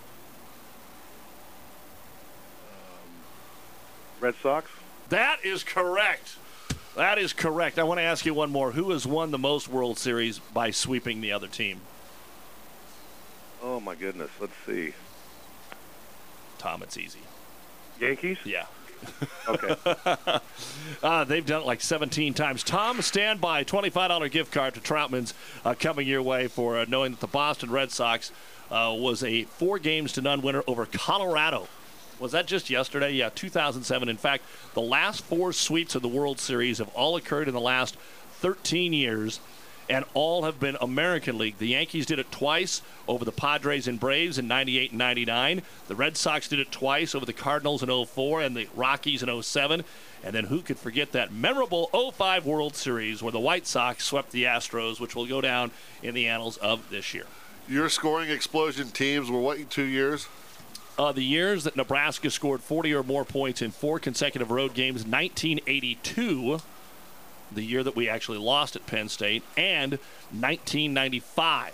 Um, Red Sox. That is correct. That is correct. I want to ask you one more. Who has won the most World Series by sweeping the other team? Oh my goodness. Let's see. Tom, it's easy. Yankees? Yeah. Okay. uh, they've done it like seventeen times. Tom, stand by. twenty-five dollars gift card to Troutman's uh, coming your way for uh, knowing that the Boston Red Sox uh, was a four games to none winner over Colorado. Was that just yesterday? Yeah, two thousand seven. In fact, the last four sweeps of the World Series have all occurred in the last thirteen years, and all have been American League. The Yankees did it twice over the Padres and Braves in ninety-eight and ninety-nine. The Red Sox did it twice over the Cardinals in oh four and the Rockies in oh seven. And then who could forget that memorable oh five World Series where the White Sox swept the Astros, which will go down in the annals of this year. Your scoring explosion teams were what, two years? Uh, the years that Nebraska scored forty or more points in four consecutive road games, nineteen eighty-two, the year that we actually lost at Penn State, and nineteen ninety-five.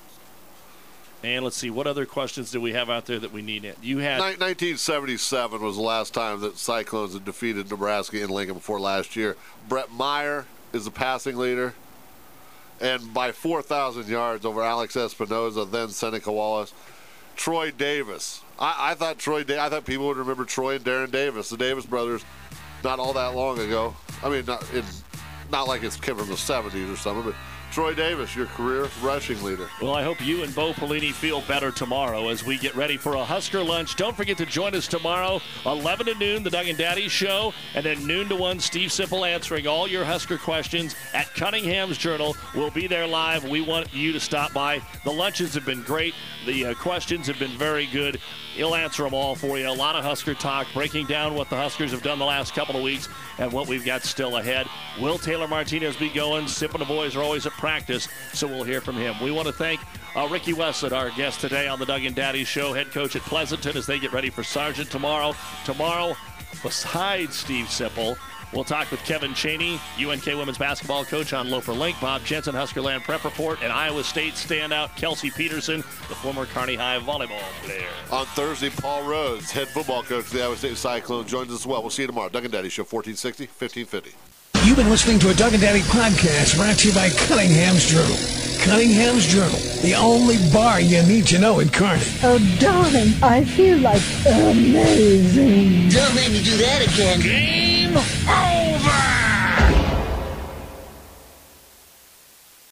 And let's see, what other questions do we have out there that we need? You had nineteen seventy-seven was the last time that Cyclones had defeated Nebraska in Lincoln before last year. Brett Meyer is the passing leader, and by four thousand yards over Alex Espinoza, then Seneca Wallace. Troy Davis. I, I thought Troy. Da- I thought people would remember Troy and Darren Davis, the Davis brothers, not all that long ago. I mean, not in, not like it's came from the seventies or something, but Troy Davis, your career rushing leader. Well, I hope you and Bo Pelini feel better tomorrow as we get ready for a Husker lunch. Don't forget to join us tomorrow, eleven to noon, the Doug and Daddy Show, and then noon to one, Steve Sipple answering all your Husker questions at Cunningham's Journal. We'll be there live. We want you to stop by. The lunches have been great. The uh, questions have been very good. He'll answer them all for you. A lot of Husker talk, breaking down what the Huskers have done the last couple of weeks and what we've got still ahead. Will Taylor Martinez be going? Sip and the boys are always at practice, so we'll hear from him. We want to thank uh, Ricky Westlett, our guest today on the Doug and Daddy Show, head coach at Pleasanton, as they get ready for Sargent tomorrow. Tomorrow, besides Steve Sipple, we'll talk with Kevin Chaney, U N K women's basketball coach on Loper Link, Bob Jensen, Huskerland Prep Report, and Iowa State standout Kelsey Peterson, the former Kearney High volleyball player. On Thursday, Paul Rhodes, head football coach of the Iowa State Cyclones, joins us as well. We'll see you tomorrow. Doug and Daddy Show, fourteen sixty, fifteen fifty. You've been listening to a Doug and Daddy podcast brought to you by Cunningham's Journal. Cunningham's Journal, the only bar you need to know in Kearney. Oh, darling, I feel like amazing. Don't make me do that again. Game